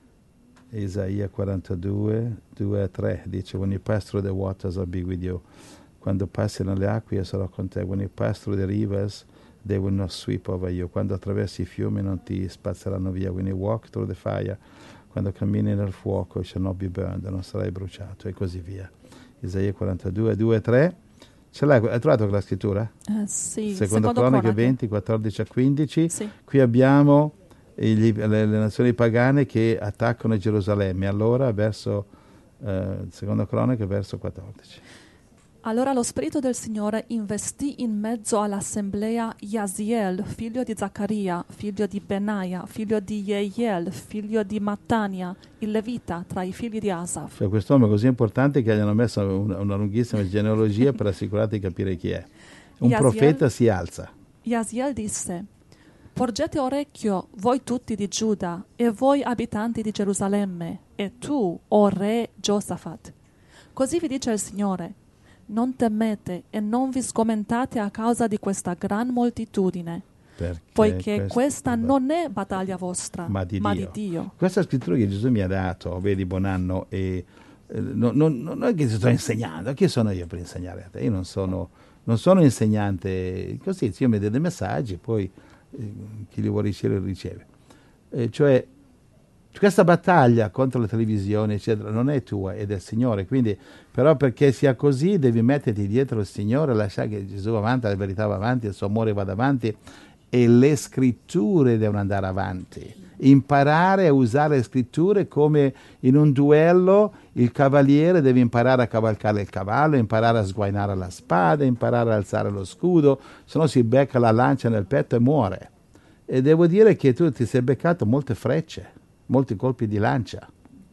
Isaia quarantadue, due a tre dice: When you pass through the waters, I'll be with you. Quando passi nelle acque io sarò con te. When you pass through the rivers, they will not sweep over you. Quando attraversi i fiumi non ti spazzeranno via. When you walk through the fire, quando cammini nel fuoco, shall not be burned, non sarai bruciato, e così via. Isaia quarantadue, due a tre. Ce l'hai? Hai trovato quella scrittura? Eh, sì. Secondo Cronache venti, quattordici a quindici. Sì. Qui abbiamo gli, le, le nazioni pagane che attaccano Gerusalemme. Allora, verso eh, secondo Cronache, verso quattordici. Allora lo Spirito del Signore investì in mezzo all'assemblea Yaziel, figlio di Zaccaria, figlio di Benaia, figlio di Jeiel, figlio di Mattania, il Levita, tra i figli di Asaf. Cioè, quest'uomo è così importante che gli hanno messo una, una lunghissima genealogia per assicurarti di capire chi è. Un Yaziel, profeta si alza. Yaziel disse: Porgete orecchio, voi tutti di Giuda, e voi abitanti di Gerusalemme, e tu, o re Giosafat. Così vi dice il Signore: non temete e non vi sgomentate a causa di questa gran moltitudine, perché poiché questa non è battaglia vostra, ma di, ma Dio. di Dio. Questa scrittura che Gesù mi ha dato, vedi, buon anno, e eh, non, non, non è che ti sto insegnando, chi sono io per insegnare a te? Io non sono, non sono insegnante, così io mi do dei messaggi, poi eh, chi li vuole ricevere li riceve. Eh, cioè, questa battaglia contro le televisioni, eccetera, non è tua, è del Signore. Quindi, però, perché sia così, devi metterti dietro il Signore, lasciare che Gesù va avanti, la verità va avanti, il suo amore va avanti, e le scritture devono andare avanti. Imparare a usare le scritture come in un duello. Il cavaliere deve imparare a cavalcare il cavallo, imparare a sguainare la spada, imparare a alzare lo scudo, se no si becca la lancia nel petto e muore. E devo dire che tu ti sei beccato molte frecce, molti colpi di lancia.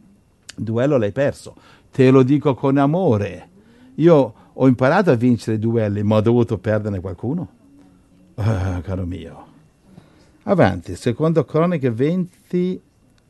Il duello l'hai perso, te lo dico con amore. Io ho imparato a vincere i duelli, ma ho dovuto perderne qualcuno, oh, caro mio. Avanti, secondo Cronache venti,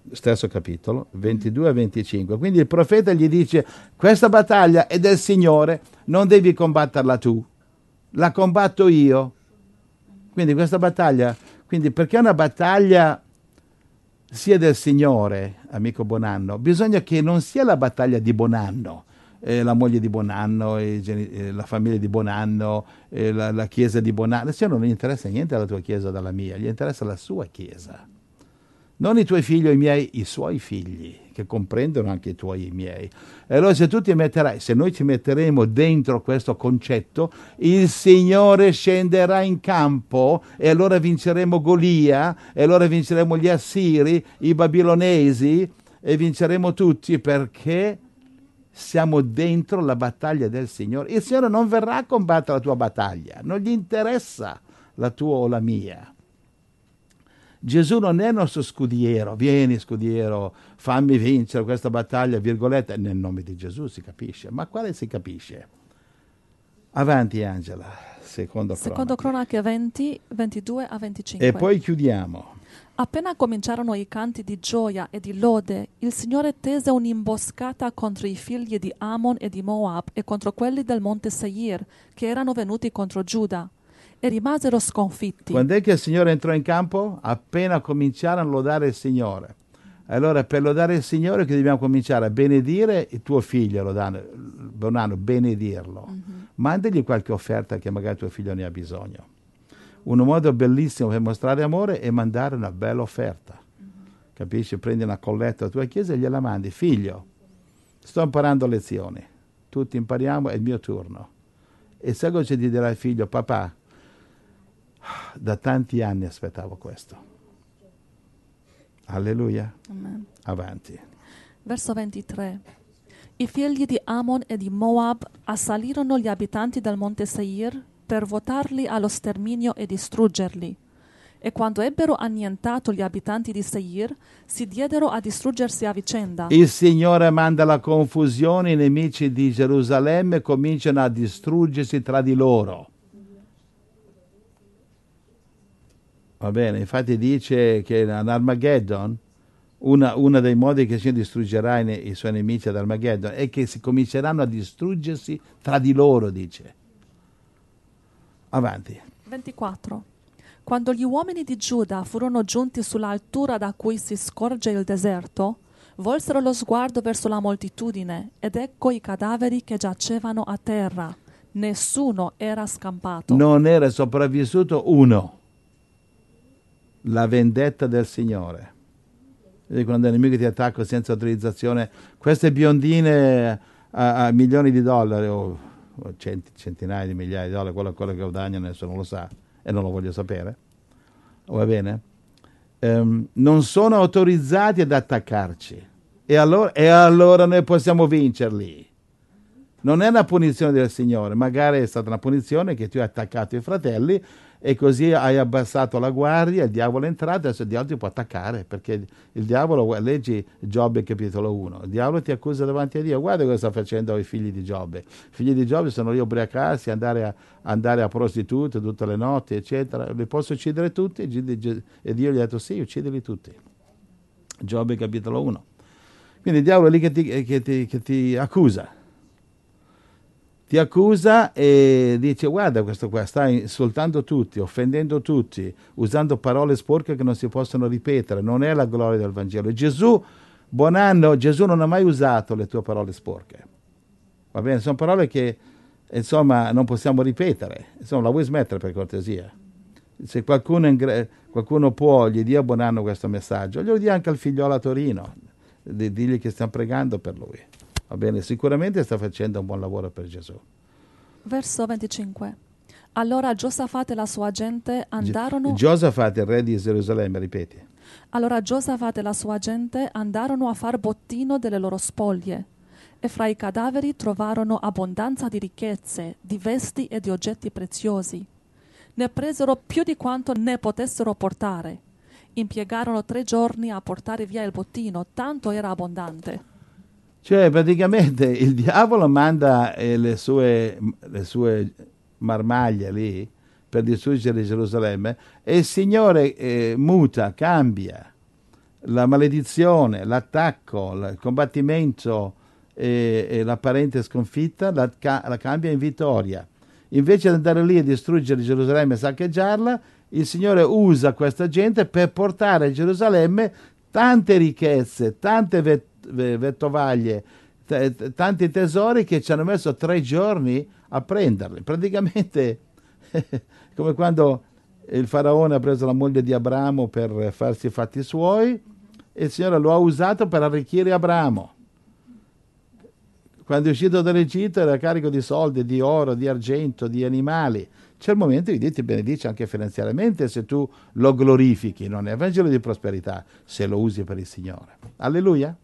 stesso capitolo, ventidue a venticinque. Quindi il profeta gli dice: questa battaglia è del Signore, non devi combatterla tu, la combatto io. Quindi questa battaglia, quindi perché una battaglia sia del Signore, amico Bonanno, bisogna che non sia la battaglia di Bonanno, eh, la moglie di Bonanno, eh, la famiglia di Bonanno, eh, la, la chiesa di Bonanno. Il Signore non gli interessa niente la tua chiesa dalla mia, gli interessa la sua chiesa. Non i tuoi figli o i miei, i suoi figli, che comprendono anche i tuoi e i miei. E allora se tu ti metterai, se noi ci metteremo dentro questo concetto, il Signore scenderà in campo e allora vinceremo Golia, e allora vinceremo gli Assiri, i Babilonesi, e vinceremo tutti perché siamo dentro la battaglia del Signore. Il Signore non verrà a combattere la tua battaglia, non gli interessa la tua o la mia. Gesù non è il nostro scudiero, vieni scudiero, fammi vincere questa battaglia, virgolette, nel nome di Gesù si capisce, ma quale si capisce? Avanti Angela, secondo cronache. Secondo Cronache venti, ventidue a venticinque. E poi chiudiamo. Appena cominciarono i canti di gioia e di lode, il Signore tese un'imboscata contro i figli di Ammon e di Moab e contro quelli del monte Seir, che erano venuti contro Giuda, e rimasero sconfitti. Quando è che il Signore entrò in campo? Appena cominciarono a lodare il Signore. Allora per lodare il Signore che dobbiamo cominciare a benedire il tuo figlio, Bonanno, benedirlo. Mm-hmm. Mandagli qualche offerta che magari tuo figlio ne ha bisogno. Un modo bellissimo per mostrare amore è mandare una bella offerta. Mm-hmm. Capisci? Prendi una colletta alla tua chiesa e gliela mandi. Figlio, sto imparando lezioni. Tutti impariamo, è il mio turno. E sai cosa ti dirà il figlio? Papà, da tanti anni aspettavo questo. Alleluia. Amen. Avanti. Verso ventitré. I figli di Ammon e di Moab assalirono gli abitanti del monte Seir per votarli allo sterminio e distruggerli. E quando ebbero annientato gli abitanti di Seir, si diedero a distruggersi a vicenda. Il Signore manda la confusione, i nemici di Gerusalemme cominciano a distruggersi tra di loro. Va bene, infatti dice che ad Armageddon, una, una dei modi che il Signore distruggerà i, i suoi nemici ad Armageddon è che si cominceranno a distruggersi tra di loro, dice. Avanti. ventiquattro. Quando gli uomini di Giuda furono giunti sull'altura da cui si scorge il deserto, volsero lo sguardo verso la moltitudine ed ecco i cadaveri che giacevano a terra. Nessuno era scampato. Non era sopravvissuto uno. La vendetta del Signore. Vedi quando il nemico ti attacca senza autorizzazione, queste biondine a, a milioni di dollari o, o cent, centinaia di migliaia di dollari, quello, quello che guadagnano nessuno lo sa e non lo voglio sapere, va bene? Um, non sono autorizzati ad attaccarci e allora, e allora noi possiamo vincerli. Non è una punizione del Signore, magari è stata una punizione che tu hai attaccato i fratelli e così hai abbassato la guardia, il diavolo è entrato, adesso il diavolo ti può attaccare, perché il diavolo, leggi Giobbe capitolo uno, il diavolo ti accusa davanti a Dio, guarda cosa sta facendo i figli di Giobbe. I figli di Giobbe sono lì a ubriacarsi, andare a, andare a prostitute tutte le notti, eccetera, li posso uccidere tutti? E Dio gli ha detto sì, uccidili tutti. Giobbe capitolo uno. Quindi il diavolo è lì che ti, che ti, che ti accusa. Ti accusa e dice guarda questo qua sta insultando tutti, offendendo tutti, usando parole sporche che non si possono ripetere, non è la gloria del Vangelo. Gesù, buon anno, Gesù non ha mai usato le tue parole sporche. Va bene, sono parole che insomma non possiamo ripetere. Insomma, la vuoi smettere per cortesia? Se qualcuno, ingre- qualcuno può, gli dia buon anno questo messaggio, glielo dia anche al figliolo a Torino, di dirgli che stiamo pregando per lui. Va bene, sicuramente sta facendo un buon lavoro per Gesù. Verso venticinque. Allora Giosafat e la sua gente andarono... Giosafat, il re di Gerusalemme, ripeti. Allora Giosafat e la sua gente andarono a far bottino delle loro spoglie. E fra i cadaveri trovarono abbondanza di ricchezze, di vesti e di oggetti preziosi. Ne presero più di quanto ne potessero portare. Impiegarono tre giorni a portare via il bottino, tanto era abbondante. Cioè praticamente il diavolo manda eh, le, sue, le sue marmaglie lì per distruggere Gerusalemme e il Signore eh, muta, cambia la maledizione, l'attacco, il combattimento e, e l'apparente sconfitta la, ca- la cambia in vittoria. Invece di andare lì a distruggere Gerusalemme e saccheggiarla, il Signore usa questa gente per portare a Gerusalemme tante ricchezze, tante vet- vettovaglie, t- tanti tesori che ci hanno messo tre giorni a prenderli. Praticamente come quando il faraone ha preso la moglie di Abramo per farsi i fatti suoi e il Signore lo ha usato per arricchire Abramo. Quando è uscito dall'Egitto era carico di soldi, di oro, di argento, di animali. C'è il momento che Dio ti benedice anche finanziariamente se tu lo glorifichi, non è Vangelo di prosperità, se lo usi per il Signore. Alleluia.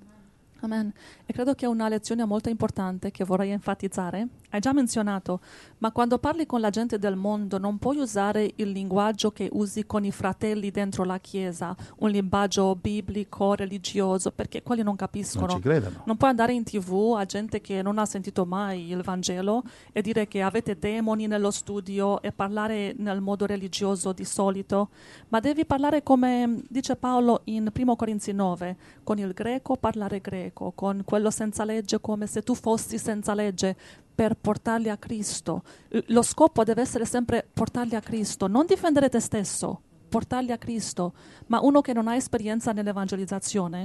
Amen. E credo che una lezione molto importante che vorrei enfatizzare, hai già menzionato, ma quando parli con la gente del mondo non puoi usare il linguaggio che usi con i fratelli dentro la chiesa, un linguaggio biblico, religioso, perché quelli non capiscono. Non ci credono. Non puoi andare in tv a gente che non ha sentito mai il Vangelo e dire che avete demoni nello studio e parlare nel modo religioso di solito, ma devi parlare come dice Paolo in primo Corinzi nove, con il greco parlare greco, con quello senza legge come se tu fossi senza legge, per portarli a Cristo. Lo scopo deve essere sempre portarli a Cristo, non difendere te stesso, portarli a Cristo. Ma uno che non ha esperienza nell'evangelizzazione,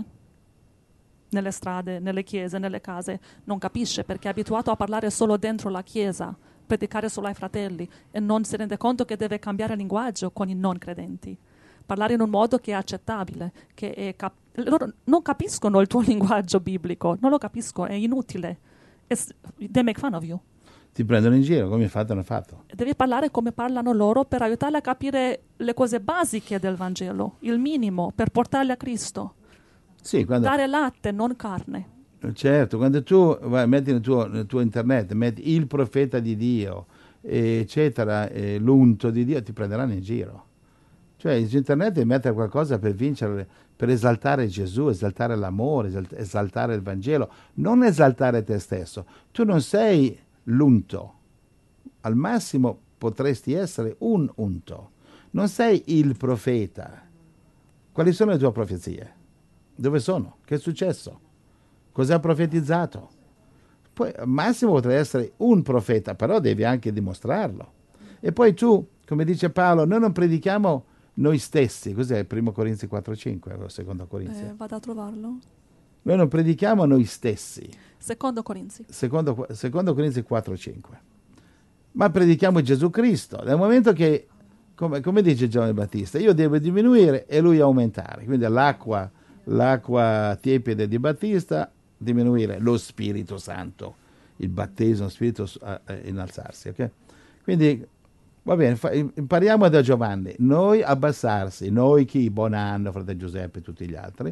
nelle strade, nelle chiese, nelle case, non capisce perché è abituato a parlare solo dentro la chiesa, predicare solo ai fratelli e non si rende conto che deve cambiare linguaggio con i non credenti. Parlare in un modo che è accettabile, che è cap- loro non capiscono il tuo linguaggio biblico, non lo capiscono, è inutile. It's, they make fun of you. Ti prendono in giro, come fatto hanno fatto. Devi parlare come parlano loro per aiutarli a capire le cose basiche del Vangelo, il minimo, per portarli a Cristo. Sì, quando, Dare latte, non carne. certo, quando tu vai, metti nel tuo, nel tuo internet, metti il profeta di Dio, eccetera, e l'unto di Dio, ti prenderanno in giro. Cioè, in internet devi mettere qualcosa per vincere, per esaltare Gesù, esaltare l'amore, esaltare il Vangelo, non esaltare te stesso. Tu non sei l'unto, al massimo potresti essere un unto, non sei il profeta. Quali sono le tue profezie? Dove sono? Che è successo? Cosa ha profetizzato? Poi al massimo potrai essere un profeta, però devi anche dimostrarlo. E poi tu, come dice Paolo, noi non predichiamo noi stessi. Cos'è? primo Corinzi quattro cinque o secondo Corinzi? Eh, vado a trovarlo. Noi non predichiamo noi stessi. Secondo Corinzi. Secondo, secondo Corinzi quattro cinque. Ma predichiamo Gesù Cristo. Nel momento che, come, come dice Giovanni Battista, io devo diminuire e lui aumentare. Quindi l'acqua, l'acqua tiepida di Battista diminuire, lo Spirito Santo, il battesimo Spirito a, a innalzarsi. Okay? Quindi va bene, fa, impariamo da Giovanni, noi abbassarsi, noi chi? Bonanno, fratello Giuseppe e tutti gli altri,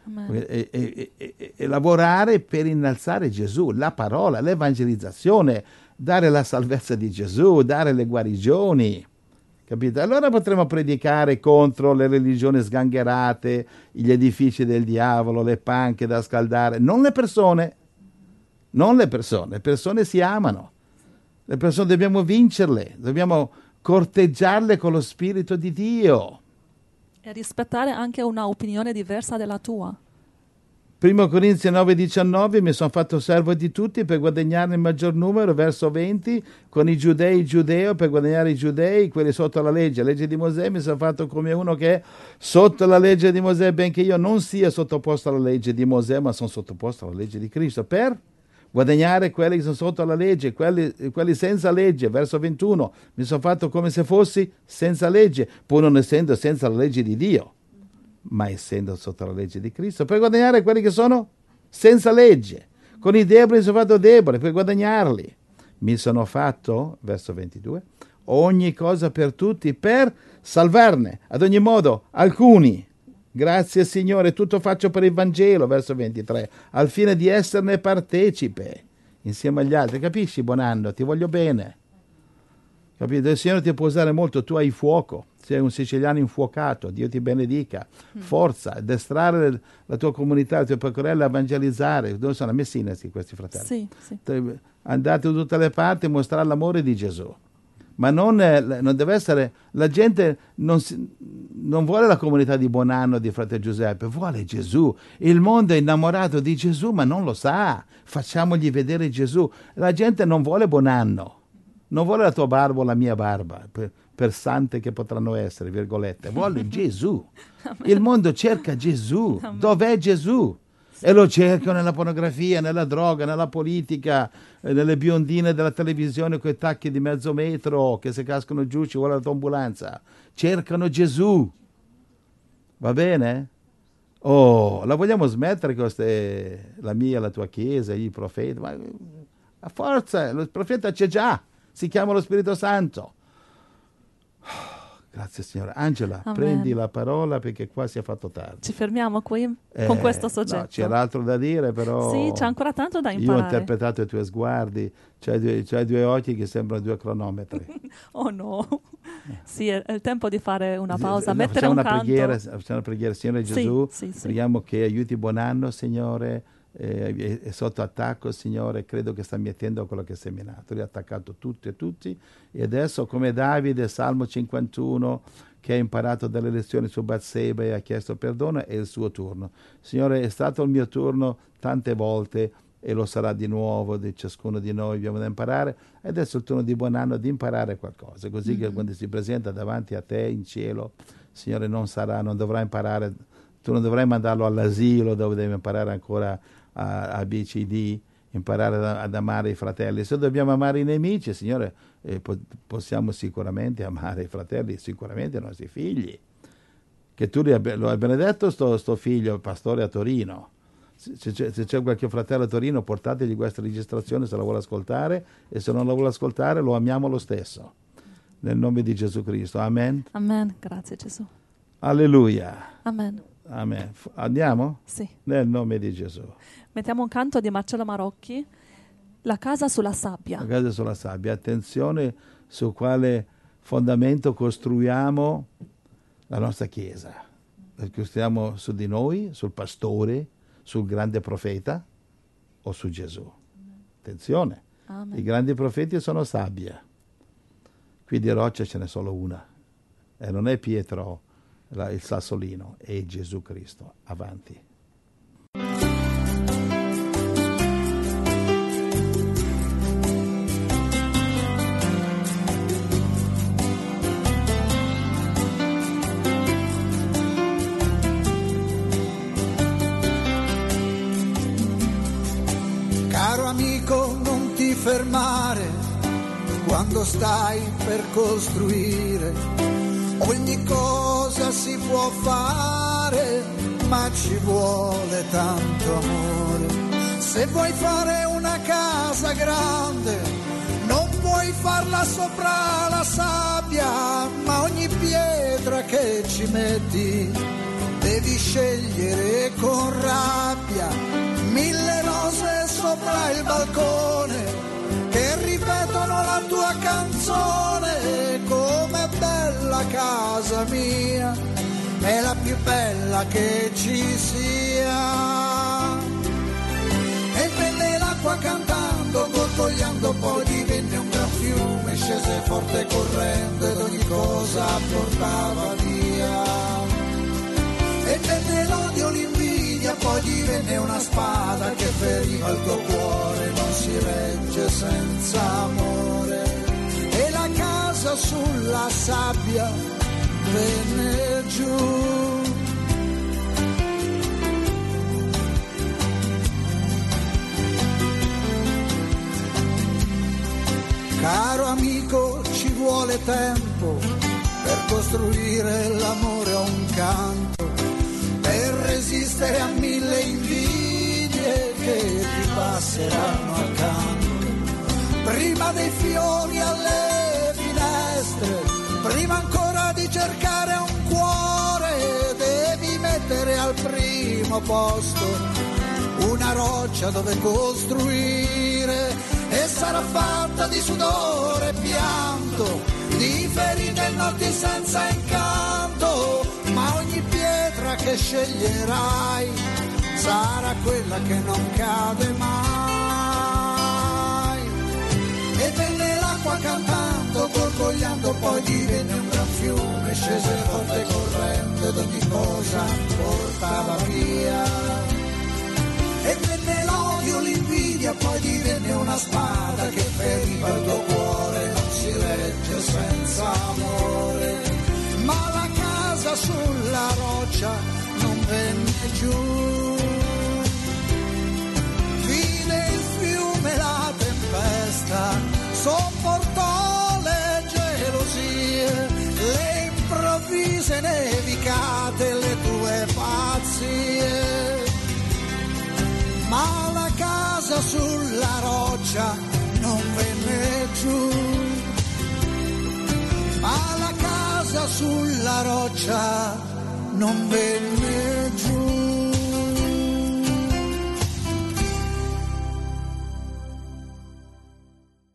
e, e, e, e lavorare per innalzare Gesù, la parola, l'evangelizzazione, dare la salvezza di Gesù, dare le guarigioni, capite? Allora potremo predicare contro le religioni sgangherate, gli edifici del diavolo, le panche da scaldare, non le persone, non le persone, le persone si amano. Le persone dobbiamo vincerle, dobbiamo corteggiarle con lo Spirito di Dio. E rispettare anche una opinione diversa della tua. primo Corinzi nove diciannove, mi sono fatto servo di tutti per guadagnarne il maggior numero, verso venti, con i giudei giudeo per guadagnare i giudei, quelli sotto la legge, la legge di Mosè, mi sono fatto come uno che è sotto la legge di Mosè, benché io non sia sottoposto alla legge di Mosè, ma sono sottoposto alla legge di Cristo, per guadagnare quelli che sono sotto la legge, quelli, quelli senza legge, verso ventuno, mi sono fatto come se fossi senza legge, pur non essendo senza la legge di Dio, ma essendo sotto la legge di Cristo, per guadagnare quelli che sono senza legge. Con i deboli mi sono fatto debole, per guadagnarli. Mi sono fatto, verso ventidue, ogni cosa per tutti, per salvarne, ad ogni modo, alcuni. Grazie Signore, tutto faccio per il Vangelo, verso ventitré, al fine di esserne partecipe insieme agli altri. Capisci, Bonanno? Ti voglio bene. Capito? Il Signore ti può usare molto, tu hai fuoco, sei un siciliano infuocato, Dio ti benedica. Mm. Forza, addestrare la tua comunità, le tue pecorelle a evangelizzare. Dove sono? A Messina questi fratelli? Sì, sì. Andate da tutte le parti a mostrare l'amore di Gesù. ma non, eh, non deve essere, la gente non, si, non vuole la comunità di Buonanno di Frate Giuseppe, vuole Gesù. Il mondo è innamorato di Gesù ma non lo sa, facciamogli vedere Gesù. La gente non vuole Buonanno, non vuole la tua barba o la mia barba, per, per sante che potranno essere, virgolette, vuole Gesù. Il mondo cerca Gesù. Dov'è Gesù? E lo cercano nella pornografia, nella droga, nella politica, eh, nelle biondine della televisione con i tacchi di mezzo metro che se cascano giù ci vuole l'autoambulanza. Cercano Gesù. Va bene? Oh, la vogliamo smettere queste, la mia, la tua chiesa, i profeti? Ma a forza, lo profeta c'è già, si chiama lo Spirito Santo. Grazie Signore. Angela, Amen. Prendi la parola perché qua si è fatto tardi. Ci fermiamo qui Eh, con questo soggetto. No, c'era altro da dire, però Sì, c'è ancora tanto da io ho imparare. interpretato i tuoi sguardi, c'hai due, c'hai due occhi che sembrano due cronometri. Oh no. Sì, è, è il tempo di fare una pausa, No, mettere facciamo un una canto. preghiera, facciamo una preghiera. Signore Sì, Gesù, sì, sì. preghiamo che aiuti Buonanno, Signore, eh, è, è sotto attacco, Signore, credo che sta mettendo quello che ha seminato. Lui ha attaccato tutti e tutti e adesso come Davide, Salmo cinquantuno, che ha imparato dalle lezioni su Batseba e ha chiesto perdono, è il suo turno. Signore, è stato il mio turno tante volte e lo sarà di nuovo, di ciascuno di noi abbiamo da imparare. E adesso è il turno di Buonanno di imparare qualcosa, così mm-hmm. che quando si presenta davanti a te in cielo, Signore, non sarà, non dovrà imparare, tu non dovrai mandarlo all'asilo dove deve imparare ancora a, a B C D, imparare ad, ad amare i fratelli. Se dobbiamo amare i nemici, Signore, eh, po- possiamo sicuramente amare i fratelli, sicuramente i nostri figli. Che tu lo hai benedetto sto, sto figlio, pastore a Torino. Se c'è, se c'è qualche fratello a Torino, portategli questa registrazione se la vuole ascoltare, e se non la vuole ascoltare lo amiamo lo stesso. Nel nome di Gesù Cristo. Amen. Amen. Grazie Gesù. Alleluia. Amen. Amen. Andiamo? Sì. Nel nome di Gesù. Mettiamo un canto di Marcello Marocchi, La casa sulla sabbia. La casa sulla sabbia. Attenzione su quale fondamento costruiamo la nostra Chiesa. La costruiamo su di noi, sul pastore, sul grande profeta o su Gesù? Attenzione. Amen. I grandi profeti sono sabbia. Qui di roccia ce n'è solo una. E non è Pietro la, il sassolino, è Gesù Cristo. Avanti. Caro amico, non ti fermare quando stai per costruire. Ogni cosa si può fare, ma ci vuole tanto amore. Se vuoi fare una casa grande, non puoi farla sopra la sabbia, ma ogni pietra che ci metti devi scegliere con rabbia. Mille rose sopra il balcone che ripetono la tua canzone. Com'è bella casa mia, è la più bella che ci sia. E venne l'acqua cantando, gorgogliando, poi divenne un gran fiume, scese forte correndo ed ogni cosa portava via. E venne l'odio, l'invidia, poi divenne una spada che feriva il tuo cuore, non si regge senza amore. E la casa sulla sabbia venne giù. Caro amico, ci vuole tempo per costruire l'amore a un canto, per resistere a mille invidie che ti passeranno accanto. Prima dei fiori alle finestre, prima ancora di cercare un cuore, devi mettere al primo posto una roccia dove costruire. E sarà fatta di sudore e pianto, di ferite e notti senza incanto, ma ogni pietra che sceglierai sarà quella che non cade mai. E venne l'acqua cantando, gorgogliando, cosa portava via. E venne l'odio, l'invidia, poi divenne una spada che feriva il tuo cuore, non si regge senza amore. Ma la casa sulla roccia non venne giù. Vide il fiume, la tempesta, sopportò le gelosie, le improvvise nevicate, le tue pazzie. Ma la casa sulla roccia non venne giù. Ma la casa sulla roccia non venne giù.